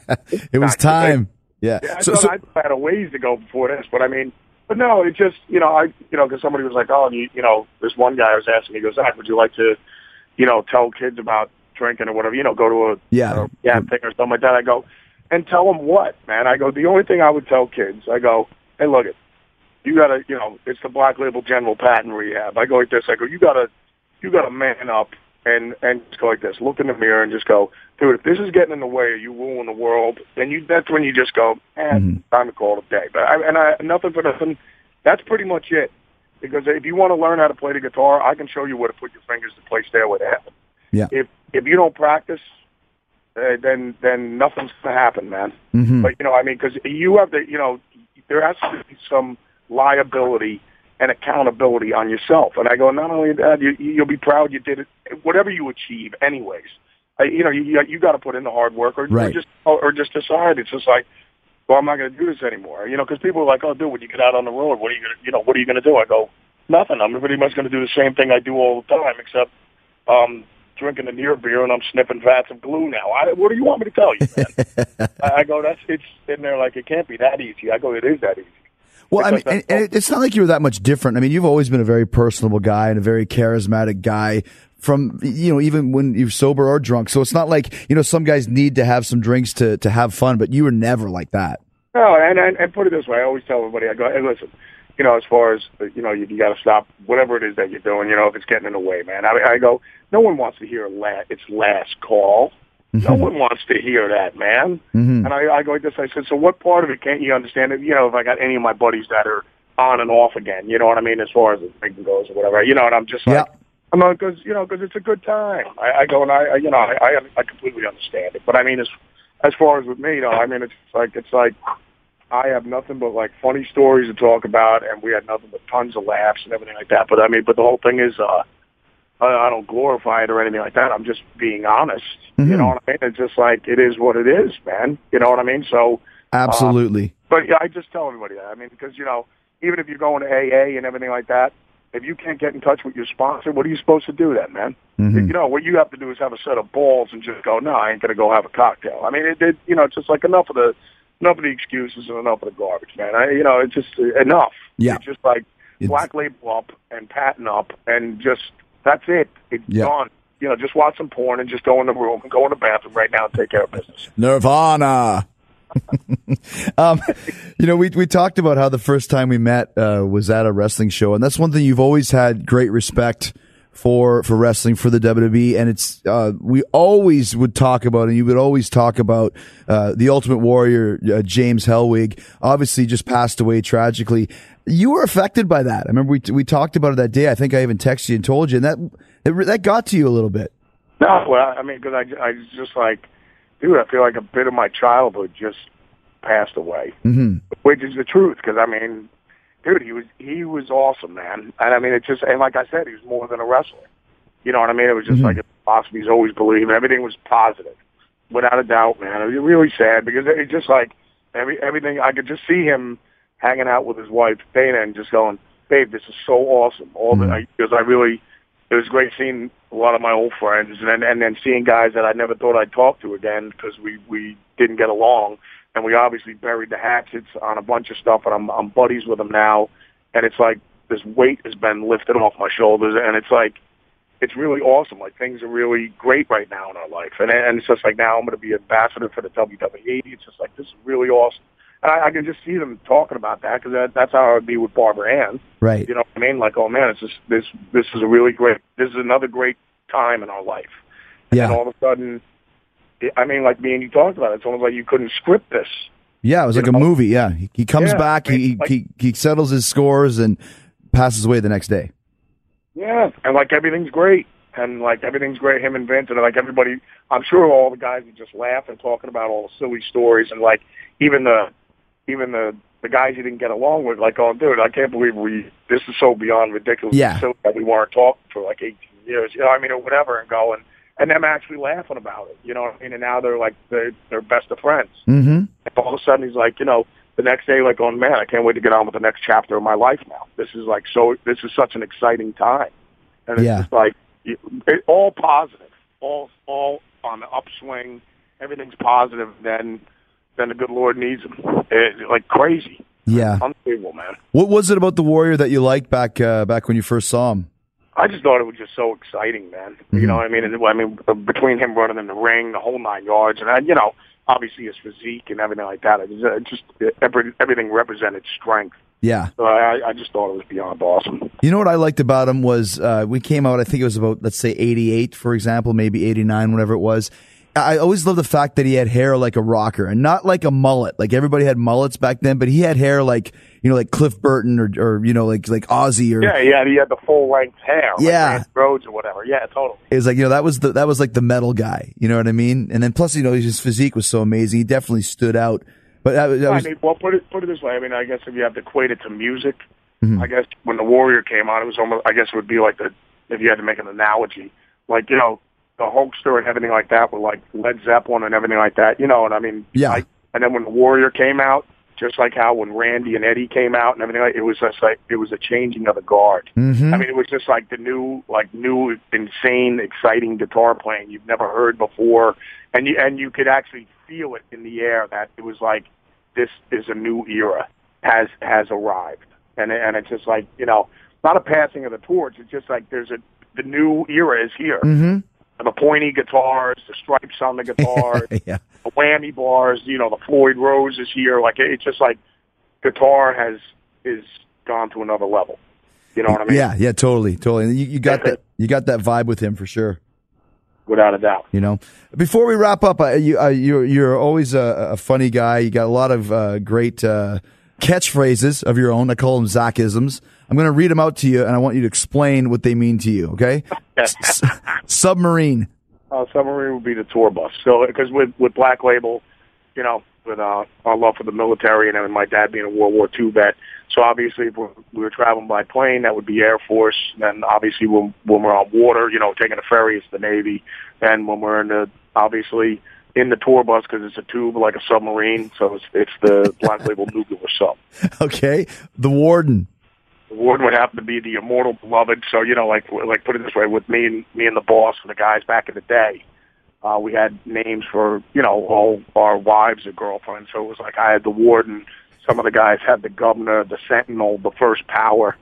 it was time. Yeah. yeah I so, thought so, I had a ways to go before this, but I mean, but no, it just, you know, I, you know, because somebody was like, oh, you, you know, this one guy was asking me, he goes, Zach, would you like to, you know, tell kids about drinking or whatever, you know, go to a yeah, uh, yeah thing or something like that. I go, and tell them what, man? I go, the only thing I would tell kids, I go, hey, look it, you gotta, you know, it's the Black Label General Patent Rehab. I go like this, I go, you gotta, you gotta man up and and just go like this, look in the mirror and just go, dude, if this is getting in the way of you ruling the world, then you, that's when you just go, eh, mm-hmm. time to call it a day. But I, and I, nothing for nothing, that's pretty much it. Because if you want to learn how to play the guitar, I can show you where to put your fingers to play Stairway to Heaven. Yeah. If if you don't practice, Uh, then then nothing's going to happen, man. Mm-hmm. But, you know, I mean, because you have to, you know, there has to be some liability and accountability on yourself. And I go, not only that, you, you'll be proud you did it, whatever you achieve anyways. I, you know, you you got to put in the hard work or, right. or just or, or just decide. It's just like, well, I'm not going to do this anymore. You know, because people are like, oh, dude, when you get out on the road, what are you going to, you know, what are you going to do? I go, nothing. I'm pretty much going to do the same thing I do all the time, except, um, drinking a near beer and I'm sniffing vats of glue now. I, what do you want me to tell you, man? I, I go, that's, it's in there like, it can't be that easy. I go, it is that easy. Well, because I mean, and, and it's not like you were that much different. I mean, you've always been a very personable guy and a very charismatic guy from, you know, even when you're sober or drunk. So it's not like, you know, some guys need to have some drinks to, to have fun, but you were never like that. No, and, and, and put it this way, I always tell everybody, I go, hey, listen, you know, as far as, you know, you, you got to stop whatever it is that you're doing, you know, if it's getting in the way, man. I, I go, no one wants to hear la- it's last call. Mm-hmm. No one wants to hear that, man. Mm-hmm. And I, I go like this, I said, so what part of it can't you understand? It? You know, if I got any of my buddies that are on and off again, you know what I mean, as far as the drinking goes or whatever, you know, and I'm just like, yeah. I'm not because you know because it's a good time. I, I go and I, I you know I, I I completely understand it. But I mean, as as far as with me, you know, I mean, it's like it's like I have nothing but like funny stories to talk about, and we had nothing but tons of laughs and everything like that. But I mean, but the whole thing is, uh, I, I don't glorify it or anything like that. I'm just being honest. Mm-hmm. You know what I mean? It's just like it is what it is, man. You know what I mean? So absolutely. Uh, but yeah, I just tell everybody that. I mean, because you know, even if you're going to A A and everything like that. If you can't get in touch with your sponsor, what are you supposed to do then, man? Mm-hmm. You know, what you have to do is have a set of balls and just go, no, I ain't going to go have a cocktail. I mean, it, it, you know, it's just like enough of the enough of the excuses and enough of the garbage, man. I, you know, it's just uh, enough. Yeah. It's just like it's... black label up and patent up and just, that's it. It's yeah. gone. You know, just watch some porn and just go in the room and go in the bathroom right now and take care of business. Nirvana. um, you know, we we talked about how the first time we met uh, was at a wrestling show, and that's one thing you've always had great respect for for wrestling, for the W W E, and it's uh, we always would talk about, and you would always talk about uh, the Ultimate Warrior, uh, James Hellwig, obviously just passed away tragically. You were affected by that. I remember we we talked about it that day. I think I even texted you and told you, and that it, that got to you a little bit. No, well, I mean, because I I was just like. Dude, I feel like a bit of my childhood just passed away, mm-hmm. which is the truth. Because I mean, dude, he was he was awesome, man. And I mean, it just and like I said, he was more than a wrestler. You know what I mean? It was just mm-hmm. like philosophy. He's always believed. Everything was positive, without a doubt, man. It was really sad because it's just like every everything. I could just see him hanging out with his wife Dana and just going, "Babe, this is so awesome." All mm-hmm. the because I really. It was great seeing a lot of my old friends, and and then seeing guys that I never thought I'd talk to again because we we didn't get along, and we obviously buried the hatchets on a bunch of stuff, and I'm I'm buddies with them now, and it's like this weight has been lifted off my shoulders, and it's like it's really awesome. Like things are really great right now in our life, and and it's just like now I'm going to be ambassador for the W W E. It's just like this is really awesome. And I, I can just see them talking about that because that, that's how I would be with Barbara Ann. Right. You know what I mean? Like, oh man, it's just this. This is a really great. This is another great time in our life. And yeah. then all of a sudden, I mean, like me and you talked about it. It's almost like you couldn't script this. Yeah, it was like know? a movie. Yeah, he, he comes yeah, back, I mean, he, like, he he settles his scores and passes away the next day. Yeah, and like everything's great, and like everything's great. Him and Vince, and like everybody. I'm sure all the guys would just laugh and talking about all the silly stories, and like even the. Even the the guys you didn't get along with, like, oh, dude, I can't believe we. This is so beyond ridiculous. Yeah. So that we weren't talking for like eighteen years, you know. I mean, or whatever, and going and them actually laughing about it, you know what I mean? And now they're like they're they're best of friends. Mm-hmm. And all of a sudden, he's like, you know, the next day, like, oh man, I can't wait to get on with the next chapter of my life now. This is like so. This is such an exciting time, and it's yeah. just like it, it, all positive, all all on the upswing. Everything's positive. Then. Then the good Lord needs him, it, like crazy. Yeah, unbelievable, man. What was it about the Warrior that you liked back uh, back when you first saw him? I just thought it was just so exciting, man. Mm-hmm. You know what I mean? And, I mean, between him running in the ring, the whole nine yards, and I, you know, obviously his physique and everything like that. It was, uh, just every, everything represented strength. Yeah. So I, I just thought it was beyond awesome. You know what I liked about him was uh, we came out. I think it was about let's say eighty-eight, for example, maybe eighty-nine, whatever it was. I always loved the fact that he had hair like a rocker and not like a mullet. Like everybody had mullets back then, but he had hair like, you know, like Cliff Burton or, or you know, like like Ozzy or yeah, yeah, he had the full length hair, yeah, like Randy Rhodes or whatever. Yeah, totally. It was like you know that was the that was like the metal guy. You know what I mean? And then plus you know his physique was so amazing. He definitely stood out. But that, that was, I mean, well, put it put it this way. I mean, I guess if you have to equate it to music, mm-hmm. I guess when the Warrior came on, it was almost. I guess it would be like the if you had to make an analogy, like you know. The Hulkster and everything like that were like Led Zeppelin and everything like that, you know, and I mean, yeah. I, and then when the Warrior came out, just like how when Randy and Eddie came out and everything, like it was just like it was a changing of the guard. Mm-hmm. I mean, it was just like the new, like new, insane, exciting guitar playing you've never heard before, and you and you could actually feel it in the air that it was like this is a new era has has arrived, and and it's just like you know, not a passing of the torch. It's just like there's a the new era is here. Mm-hmm. The pointy guitars, the stripes on the guitars, yeah. the whammy bars, you know, the Floyd Rose is here. Like it's just like guitar has is gone to another level. You know what I mean? Yeah, yeah, totally, totally. You, you got that, you got that vibe with him for sure, without a doubt. You know. Before we wrap up, uh, you uh, you're you're always a, a funny guy. You got a lot of uh, great uh, catchphrases of your own. I call them Zachisms. I'm going to read them out to you, and I want you to explain what they mean to you, okay? S- submarine. Uh, submarine would be the tour bus. So, because with, with Black Label, you know, with uh, our love for the military and then my dad being a World War Two vet, so obviously if we're, we were traveling by plane, that would be Air Force. Then obviously when, when we're on water, you know, taking a ferry, it's the Navy. And when we're in the, obviously, in the tour bus, because it's a tube like a submarine, so it's, it's the Black Label nuclear sub. Okay. The Warden. The Warden would happen to be the immortal beloved. So, you know, like like put it this way, with me and me and the boss and the guys back in the day, uh, we had names for, you know, all our wives or girlfriends. So it was like I had the Warden. Some of the guys had the Governor, the Sentinel, the First Power.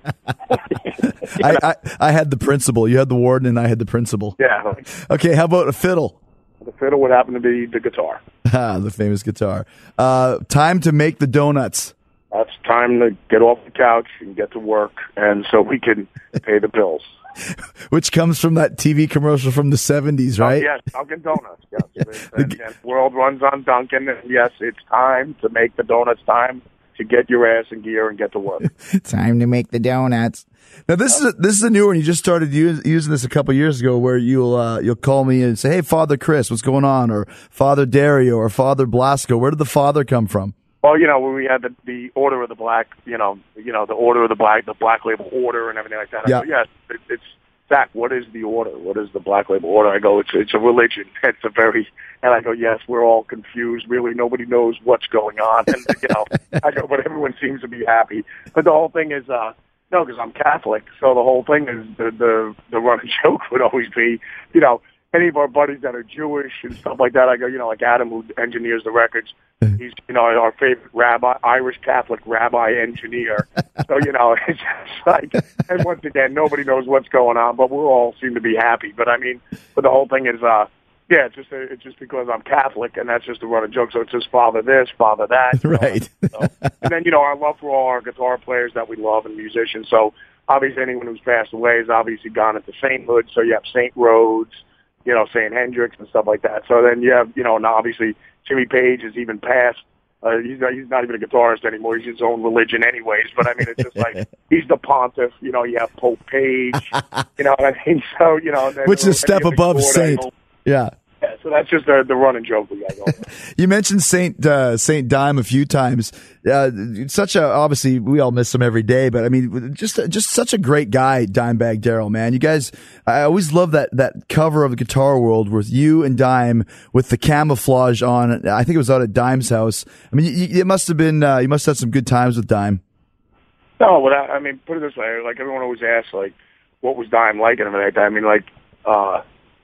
I, I, I had the Principal. You had the Warden, and I had the Principal. Yeah. Like, okay, how about a fiddle? The fiddle would happen to be the guitar. Ah, the famous guitar. Uh, time to make the donuts. That's time to get off the couch and get to work, and so we can pay the bills. Which comes from that T V commercial from the seventies, right? Oh, yes, Dunkin' Donuts. Yes, and, and the world runs on Dunkin'. And yes, it's time to make the donuts. Time to get your ass in gear and get to work. Time to make the donuts. Now this is a, this is a new one. You just started use, using this a couple years ago, where you'll uh, you'll call me and say, "Hey, Father Chris, what's going on?" Or Father Dario, or Father Blasco. Where did the father come from? Well, you know, when we had the, the Order of the Black, you know, you know, the Order of the Black, the Black Label Order, and everything like that. Yeah. I go, yes, it, it's Zach. What is the Order? What is the Black Label Order? I go, it's it's a religion. It's a very, and I go, yes, we're all confused. Really, nobody knows what's going on, and you know, I go, but everyone seems to be happy. But the whole thing is, uh, no, because I'm Catholic, so the whole thing is the the the running joke would always be, you know, any of our buddies that are Jewish and stuff like that, I go, you know, like Adam, who engineers the records, he's, you know, our favorite rabbi, Irish Catholic rabbi engineer. So, you know, it's just like, and once again, nobody knows what's going on, but we all seem to be happy. But I mean, but the whole thing is, uh, yeah, it's just a, it's just because I'm Catholic, and that's just a running joke. So it's just father this, father that. Right. So, and then, you know, our love for all our guitar players that we love and musicians. So obviously anyone who's passed away has obviously gone into sainthood. So you have Saint Rhodes, you know, Saint Hendricks and stuff like that. So then you have, you know, now obviously Jimmy Page has even passed. Uh, he's not, he's not even a guitarist anymore. He's his own religion anyways. But, I mean, it's just like he's the pontiff. You know, you have Pope Page. You know what I mean? So, you know. Then, Which is a step above Saint. Yeah. Yeah, so that's just the, the running joke we got going. You mentioned Saint uh, Saint Dime a few times. Uh, such a obviously we all miss him every day, but I mean, just just such a great guy, Dimebag Darrell. Man, you guys, I always love that that cover of the Guitar World with you and Dime with the camouflage on. I think it was out at Dime's house. I mean, you, it must have been uh, you must have had some good times with Dime. No, but I, I mean, put it this way: like everyone always asks, like, what was Dime like and everything like that. I mean, like. uh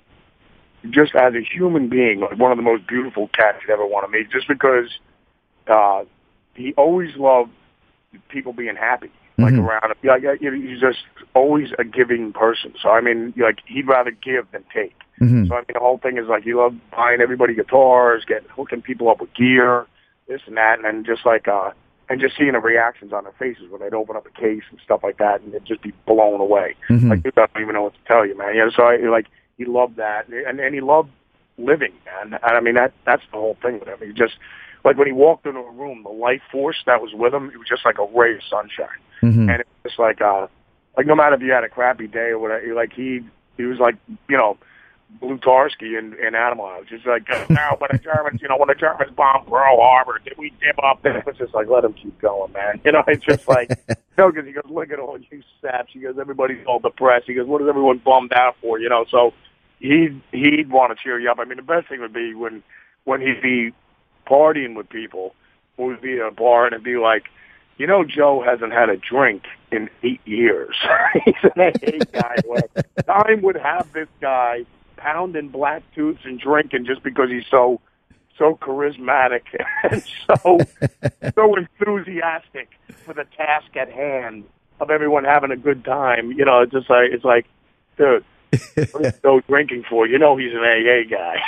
Just as a human being, like one of the most beautiful cats you'd ever want to meet, just because uh, he always loved people being happy, like mm-hmm. around him. Like, you know, he's just always a giving person. So, I mean, like, he'd rather give than take. Mm-hmm. So, I mean, the whole thing is, like, he loved buying everybody guitars, getting, hooking people up with gear, this and that, and then just, like, uh, and just seeing the reactions on their faces when they'd open up a case and stuff like that, and they'd just be blown away. Mm-hmm. Like, you don't even know what to tell you, man. You know, so, I, like, he loved that, and and he loved living, man. And I mean, that that's the whole thing with him. He just, like, when he walked into a room, the life force that was with him, it was just like a ray of sunshine. Mm-hmm. And it was just like, uh, like no matter if you had a crappy day or whatever, like he he was like, you know, Blutarski in, in Animal House. Just like, uh, now when the Germans, you know, when the Germans bombed Pearl Harbor, did we give up? It was just like, let him keep going, man. You know, it's just like, you know, because he goes, look at all you saps. He goes, everybody's all depressed. He goes, what is everyone bummed out for? You know, so he'd, he'd want to cheer you up. I mean, the best thing would be when, when he'd be partying with people, we'd be at a bar and it'd be like, you know, Joe hasn't had a drink in eight years. He's an A A guy. Time would have this guy pounding black tooths and drinking just because he's so so charismatic and so so enthusiastic for the task at hand of everyone having a good time. You know, it's just like it's like, dude, what is no drinking for? You know he's an A A guy.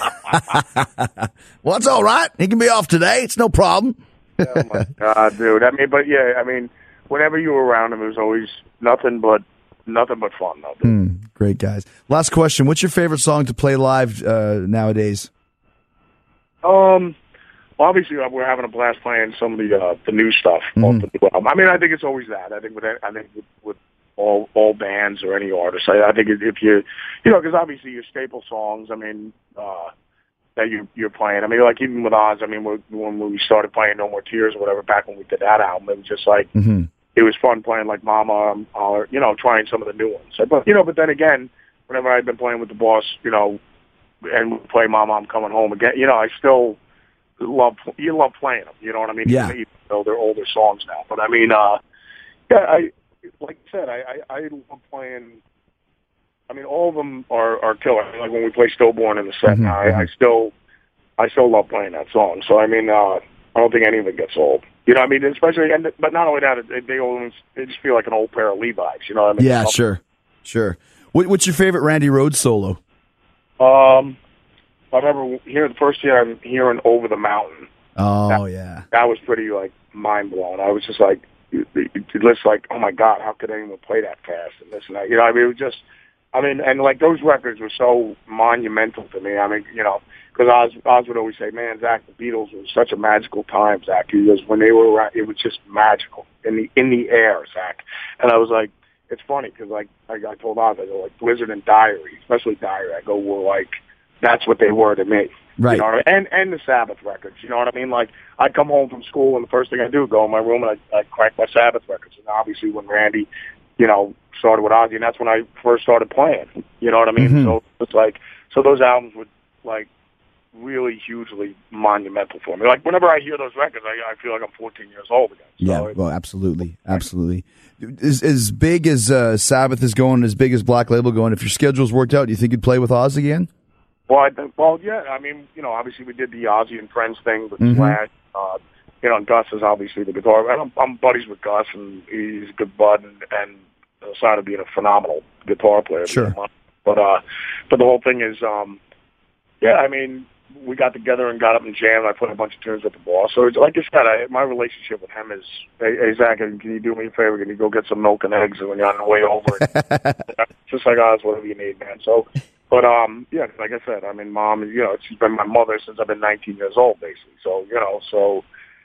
Yeah. Well, it's all right. He can be off today. It's no problem. Oh my God, dude. I mean, but yeah, I mean, whenever you were around him, it was always nothing but nothing but fun, though. Mm, great guys. Last question: what's your favorite song to play live uh, nowadays? Um, obviously uh, we're having a blast playing some of the uh, the new stuff. Mm-hmm. Off the new album. I mean, I think it's always that. I think with I think with, with all all bands or any artist, I, I think if you you know, because obviously your staple songs. I mean. Uh, that you, you're playing. I mean, like, even with Oz, I mean, when we started playing No More Tears or whatever, back when we did that album, it was just like, mm-hmm. it was fun playing, like, Mama, um, or, you know, trying some of the new ones. But, you know, but then again, whenever I've been playing with the Boss, you know, and we play Mama, I'm Coming Home Again, you know, I still love, you love playing them, you know what I mean? Yeah. Even though they're older songs now. But, I mean, uh, yeah, I, like I said, I, I, I love playing, I mean, all of them are, are killer. I mean, like when we play Stillborn in the set, Mm-hmm. I, I still, I still love playing that song. So I mean, uh, I don't think any of it gets old. You know what I mean? Especially, and but not only that, they, they always they just feel like an old pair of Levi's. You know what I mean? Yeah, sure, sure. What, what's your favorite Randy Rhoads solo? Um, I remember hearing the first year I'm hearing Over the Mountain. Oh that, yeah, that was pretty like mind blowing. I was just like, it, it, it's like, oh my god, how could anyone play that fast and this and that? You know, I mean, it was just. I mean, and like those records were so monumental to me. I mean, you know, because Oz, Oz would always say, "Man, Zach, the Beatles was such a magical time, Zach." He goes, when they were around, it was just magical in the in the air, Zach. And I was like, it's funny because like I, I told Oz, I go like Blizzard and Diary, especially Diary. I go, were like that's what they were to me, right? You know what I mean? And and the Sabbath records, you know what I mean? Like I'd come home from school and the first thing I do go in my room and I I crank my Sabbath records. And obviously when Randy, you know, started with Ozzy, and that's when I first started playing. You know what I mean? Mm-hmm. So it's like, so those albums were like really hugely monumental for me. Like whenever I hear those records, I, I feel like I'm fourteen years old again. So yeah, well, absolutely, absolutely. As as big as uh, Sabbath is going, as big as Black Label going, if your schedule's worked out, do you think you'd play with Oz again? Well, I think, well, yeah. I mean, you know, obviously we did the Ozzy and Friends thing with Mm-hmm. Slash. Uh, you know, and Gus is obviously the guitar. And I'm, I'm buddies with Gus, and he's a good bud, and. and aside of being a phenomenal guitar player. Sure. But uh, but the whole thing is, um, yeah, I mean, we got together and got up and jammed. I put a bunch of tunes at the Boss. So it's, like I said, I, my relationship with him is, hey, hey, Zach, can you do me a favor? Can you go get some milk and eggs when you're on the way over? Just like, Oz, whatever you need, man. So, but um, yeah, like I said, I mean, Mom, you know, she's been my mother since I've been nineteen years old, basically. So, you know, so.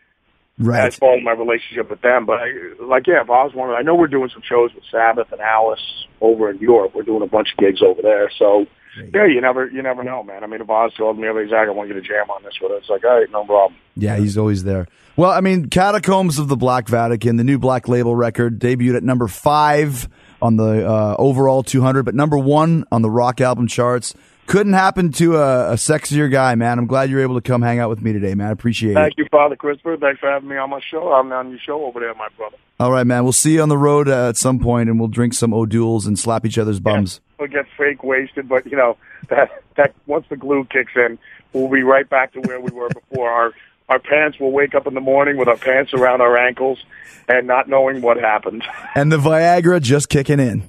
Right. As far as my relationship with them, but I, like, yeah, if I was one, I know we're doing some shows with Sabbath and Alice over in Europe. We're doing a bunch of gigs over there, so yeah, you never, you never know, man. I mean, if Oz told me, hey, Zach, I want you to jam on this with us, it's like, all right, no problem. Yeah, he's always there. Well, I mean, Catacombs of the Black Vatican, the new Black Label record, debuted at number five on the uh, overall two hundred, but number one on the rock album charts. Couldn't happen to a, a sexier guy, man. I'm glad you're able to come hang out with me today, man. I appreciate Thank it. Thank you, Father Christopher. Thanks for having me on my show. I'm on your show over there, my brother. All right, man. We'll see you on the road uh, at some point, and we'll drink some O'Douls and slap each other's bums. Yeah, we'll get fake wasted, but, you know, that that once the glue kicks in, we'll be right back to where we were before. Our our parents will wake up in the morning with our pants around our ankles and not knowing what happened. And the Viagra just kicking in.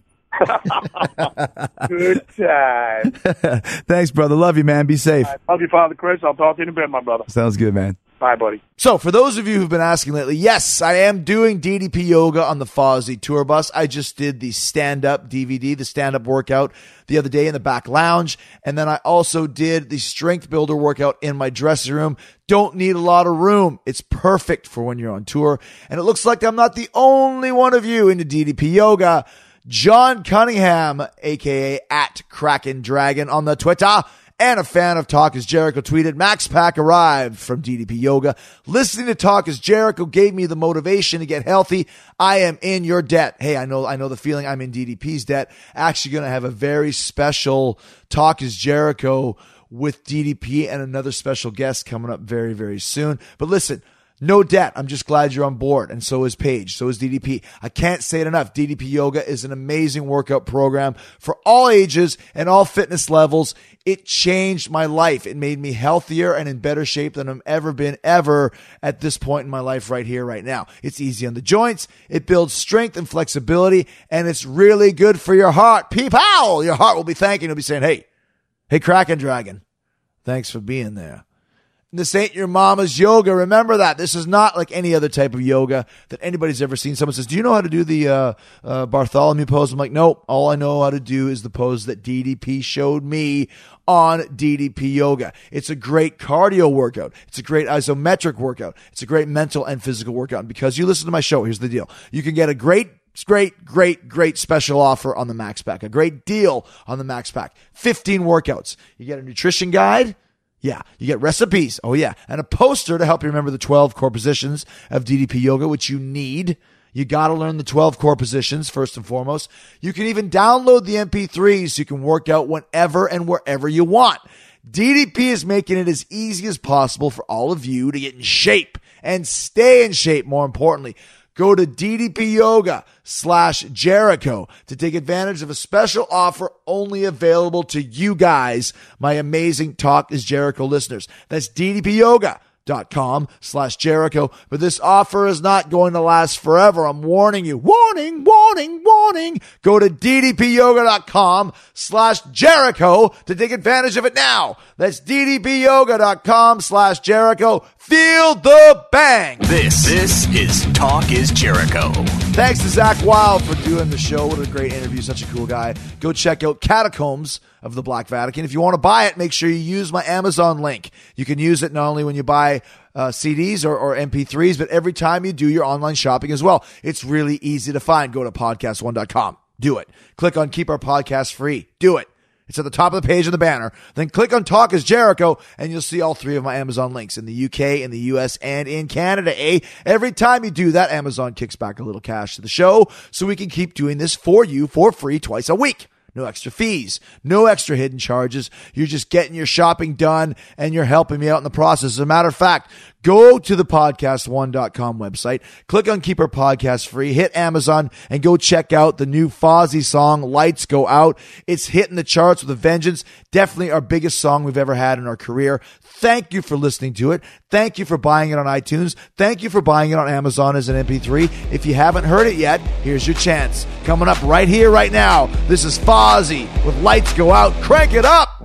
Good time. Thanks, brother. Love you, man. Be safe. Right, love you, Father Chris. I'll talk to you in a bit, my brother. Sounds good, man. Bye, buddy. So, for those of you who've been asking lately, yes, I am doing D D P Yoga on the Fozzy Tour Bus. I just did the stand-up D V D, the stand-up workout the other day in the back lounge. And then I also did the Strength Builder workout in my dressing room. Don't need a lot of room. It's perfect for when you're on tour. And it looks like I'm not the only one of you into D D P Yoga. John Cunningham, a k a at Kraken Dragon on the Twitter, and a fan of Talk is Jericho, tweeted, Max Pack arrived from D D P Yoga. Listening to Talk is Jericho gave me the motivation to get healthy. I am in your debt. Hey, I know, I know the feeling. I'm in D D P's debt. Actually going to have a very special Talk is Jericho with D D P and another special guest coming up very, very soon. But listen, no debt. I'm just glad you're on board. And so is Paige. So is D D P. I can't say it enough. D D P Yoga is an amazing workout program for all ages and all fitness levels. It changed my life. It made me healthier and in better shape than I've ever been ever at this point in my life right here, right now. It's easy on the joints. It builds strength and flexibility, and it's really good for your heart. Peep-ow! Your heart will be thanking. It'll be saying, hey, hey, Kraken Dragon, thanks for being there. This ain't your mama's yoga. Remember that. This is not like any other type of yoga that anybody's ever seen. Someone says, do you know how to do the uh, uh, Bartholomew pose? I'm like, nope. All I know how to do is the pose that D D P showed me on D D P Yoga. It's a great cardio workout. It's a great isometric workout. It's a great mental and physical workout. And because you listen to my show, here's the deal. You can get a great Great, great, great special offer on the Max Pack. A great deal on the Max Pack. fifteen workouts. You get a nutrition guide. Yeah. You get recipes. Oh, yeah. And a poster to help you remember the twelve core positions of D D P Yoga, which you need. You got to learn the twelve core positions first and foremost. You can even download the M P threes so you can work out whenever and wherever you want. D D P is making it as easy as possible for all of you to get in shape and stay in shape, more importantly. Go to D D P Yoga slash Jericho to take advantage of a special offer only available to you guys, my amazing Talk is Jericho listeners. That's D D P Yoga dot com slash Jericho. But this offer is not going to last forever. I'm warning you. Warning, warning, warning. Go to D D P Yoga dot com slash Jericho to take advantage of it now. That's D D P Yoga dot com slash Jericho. Feel the bang. This, this is Talk is Jericho. Thanks to Zach Wild for doing the show. What a great interview. Such a cool guy. Go check out Catacombs of the Black Vatican. If you want to buy it, make sure you use my Amazon link. You can use it not only when you buy uh, C Ds or, or M P threes, but every time you do your online shopping as well. It's really easy to find. Go to podcast one dot com. Do it. Click on Keep Our Podcast Free. Do it. It's at the top of the page of the banner. Then click on Talk is Jericho, and you'll see all three of my Amazon links in the U K, in the U S, and in Canada, eh? Every time you do that, Amazon kicks back a little cash to the show, so we can keep doing this for you for free twice a week. No extra fees, no extra hidden charges. You're just getting your shopping done, and you're helping me out in the process. As a matter of fact, go to the podcast one dot com website, click on Keep Our Podcast Free, hit Amazon, and go check out the new Fozzy song, Lights Go Out. It's hitting the charts with a vengeance. Definitely our biggest song we've ever had in our career. Thank you for listening to it. Thank you for buying it on iTunes. Thank you for buying it on Amazon as an M P three. If you haven't heard it yet, here's your chance. Coming up right here, right now, this is Fozzy with Lights Go Out. Crank it up!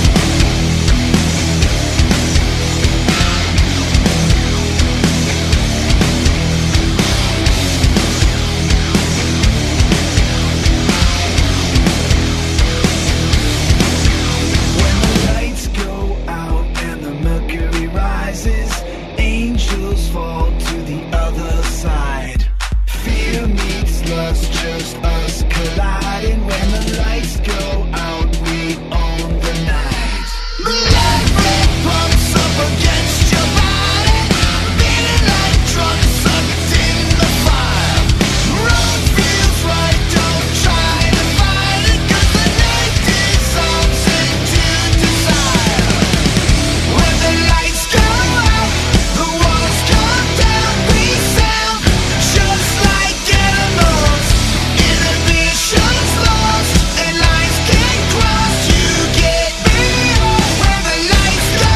Just us colliding when the lights go out. We own the night. The light red pumps up against your body, feeling like drunk sucked in the fire. Road feels right, don't try to fight it, 'cause the night dissolves into desire. When the lights go out, the walls come down. We sound just like animals. Inhibition's lost and lines can't cross. You get me off when the lights go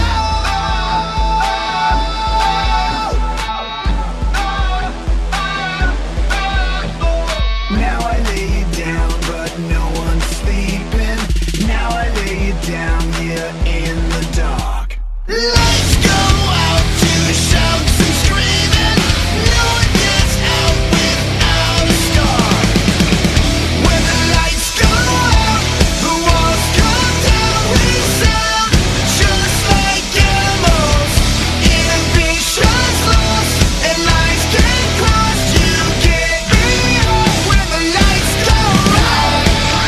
out. Now I lay you down, but no one's sleeping. Now I lay you down here in the dark. Lights go out to shouts and screaming. No one gets out without a start. When the lights go out, the walls come down. We sound just like animals. Inhibition's lost and lines can't cross. You get me off when the lights go out.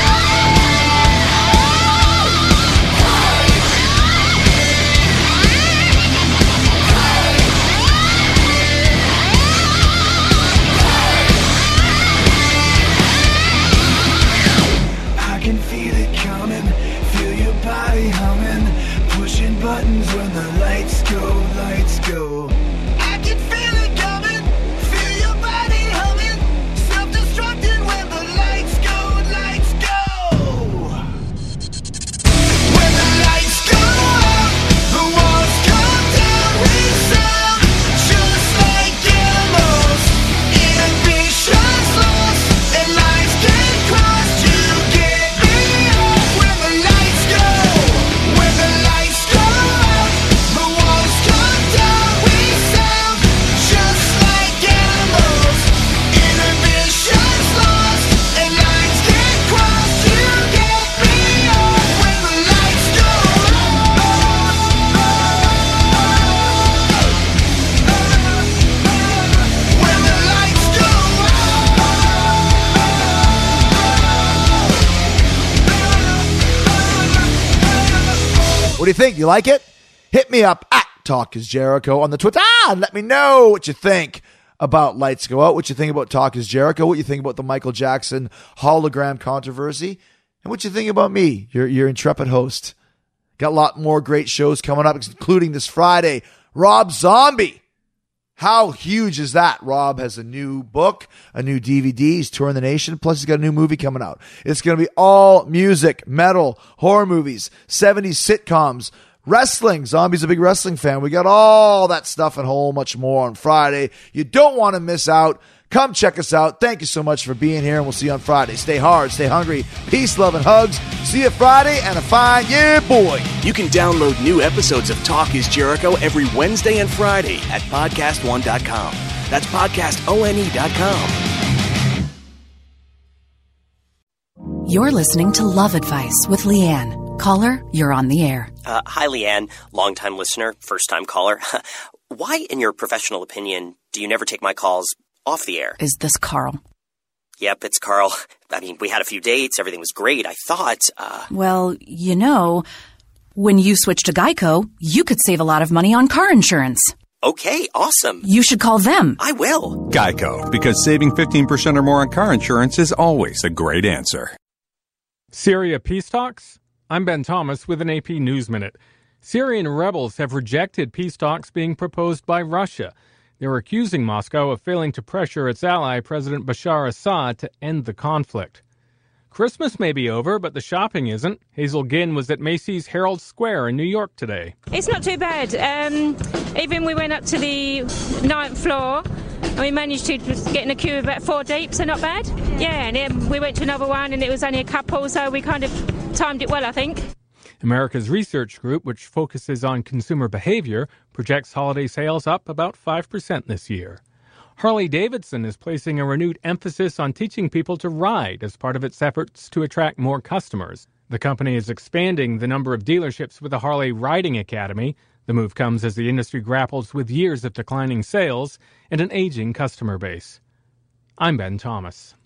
I can feel it coming, feel your body humming, pushing buttons when the lights go, lights go. I can feel it coming, feel your body humming, self-destructing when the lights go, lights go. When the lights go out, the walls come down. We sound just like animals. Inhibition's lost and lines can't cross. You get me off when the lights go. When the lights go out, the walls What do you think? You like it? Hit me up at Talk is Jericho on the Twitter. Ah, and let me know what you think about Lights Go Out, what you think about Talk is Jericho, what you think about the Michael Jackson hologram controversy, and what you think about me, your, your intrepid host. Got a lot more great shows coming up, including this Friday, Rob Zombie. How huge is that? Rob has a new book, a new D V D. He's touring the nation. Plus, he's got a new movie coming out. It's going to be all music, metal, horror movies, seventies sitcoms, wrestling. Zombie's a big wrestling fan. We got all that stuff and a whole much more on Friday. You don't want to miss out. Come check us out. Thank you so much for being here, and we'll see you on Friday. Stay hard, stay hungry. Peace, love, and hugs. See you Friday, and a fine yeah, boy. You can download new episodes of Talk is Jericho every Wednesday and Friday at podcast one dot com. That's podcast one dot com. You're listening to Love Advice with Leanne. Caller, you're on the air. Uh, hi, Leanne. Longtime listener, first-time caller. Why, in your professional opinion, do you never take my calls off the air? Is this Carl? Yep, it's Carl. I mean, we had a few dates. Everything was great. I thought, uh... Well, you know, when you switch to Geico, you could save a lot of money on car insurance. Okay, awesome. You should call them. I will. Geico, because saving fifteen percent or more on car insurance is always a great answer. Syria peace talks? I'm Ben Thomas with an A P News Minute. Syrian rebels have rejected peace talks being proposed by Russia. They're accusing Moscow of failing to pressure its ally, President Bashar Assad, to end the conflict. Christmas may be over, but the shopping isn't. Hazel Ginn was at Macy's Herald Square in New York today. It's not too bad. Um, even we went up to the ninth floor, and we managed to get in a queue about four deep, so not bad. Yeah, and then we went to another one, and it was only a couple, so we kind of timed it well, I think. America's research group, which focuses on consumer behavior, projects holiday sales up about five percent this year. Harley-Davidson is placing a renewed emphasis on teaching people to ride as part of its efforts to attract more customers. The company is expanding the number of dealerships with a Harley Riding Academy. The move comes as the industry grapples with years of declining sales and an aging customer base. I'm Ben Thomas.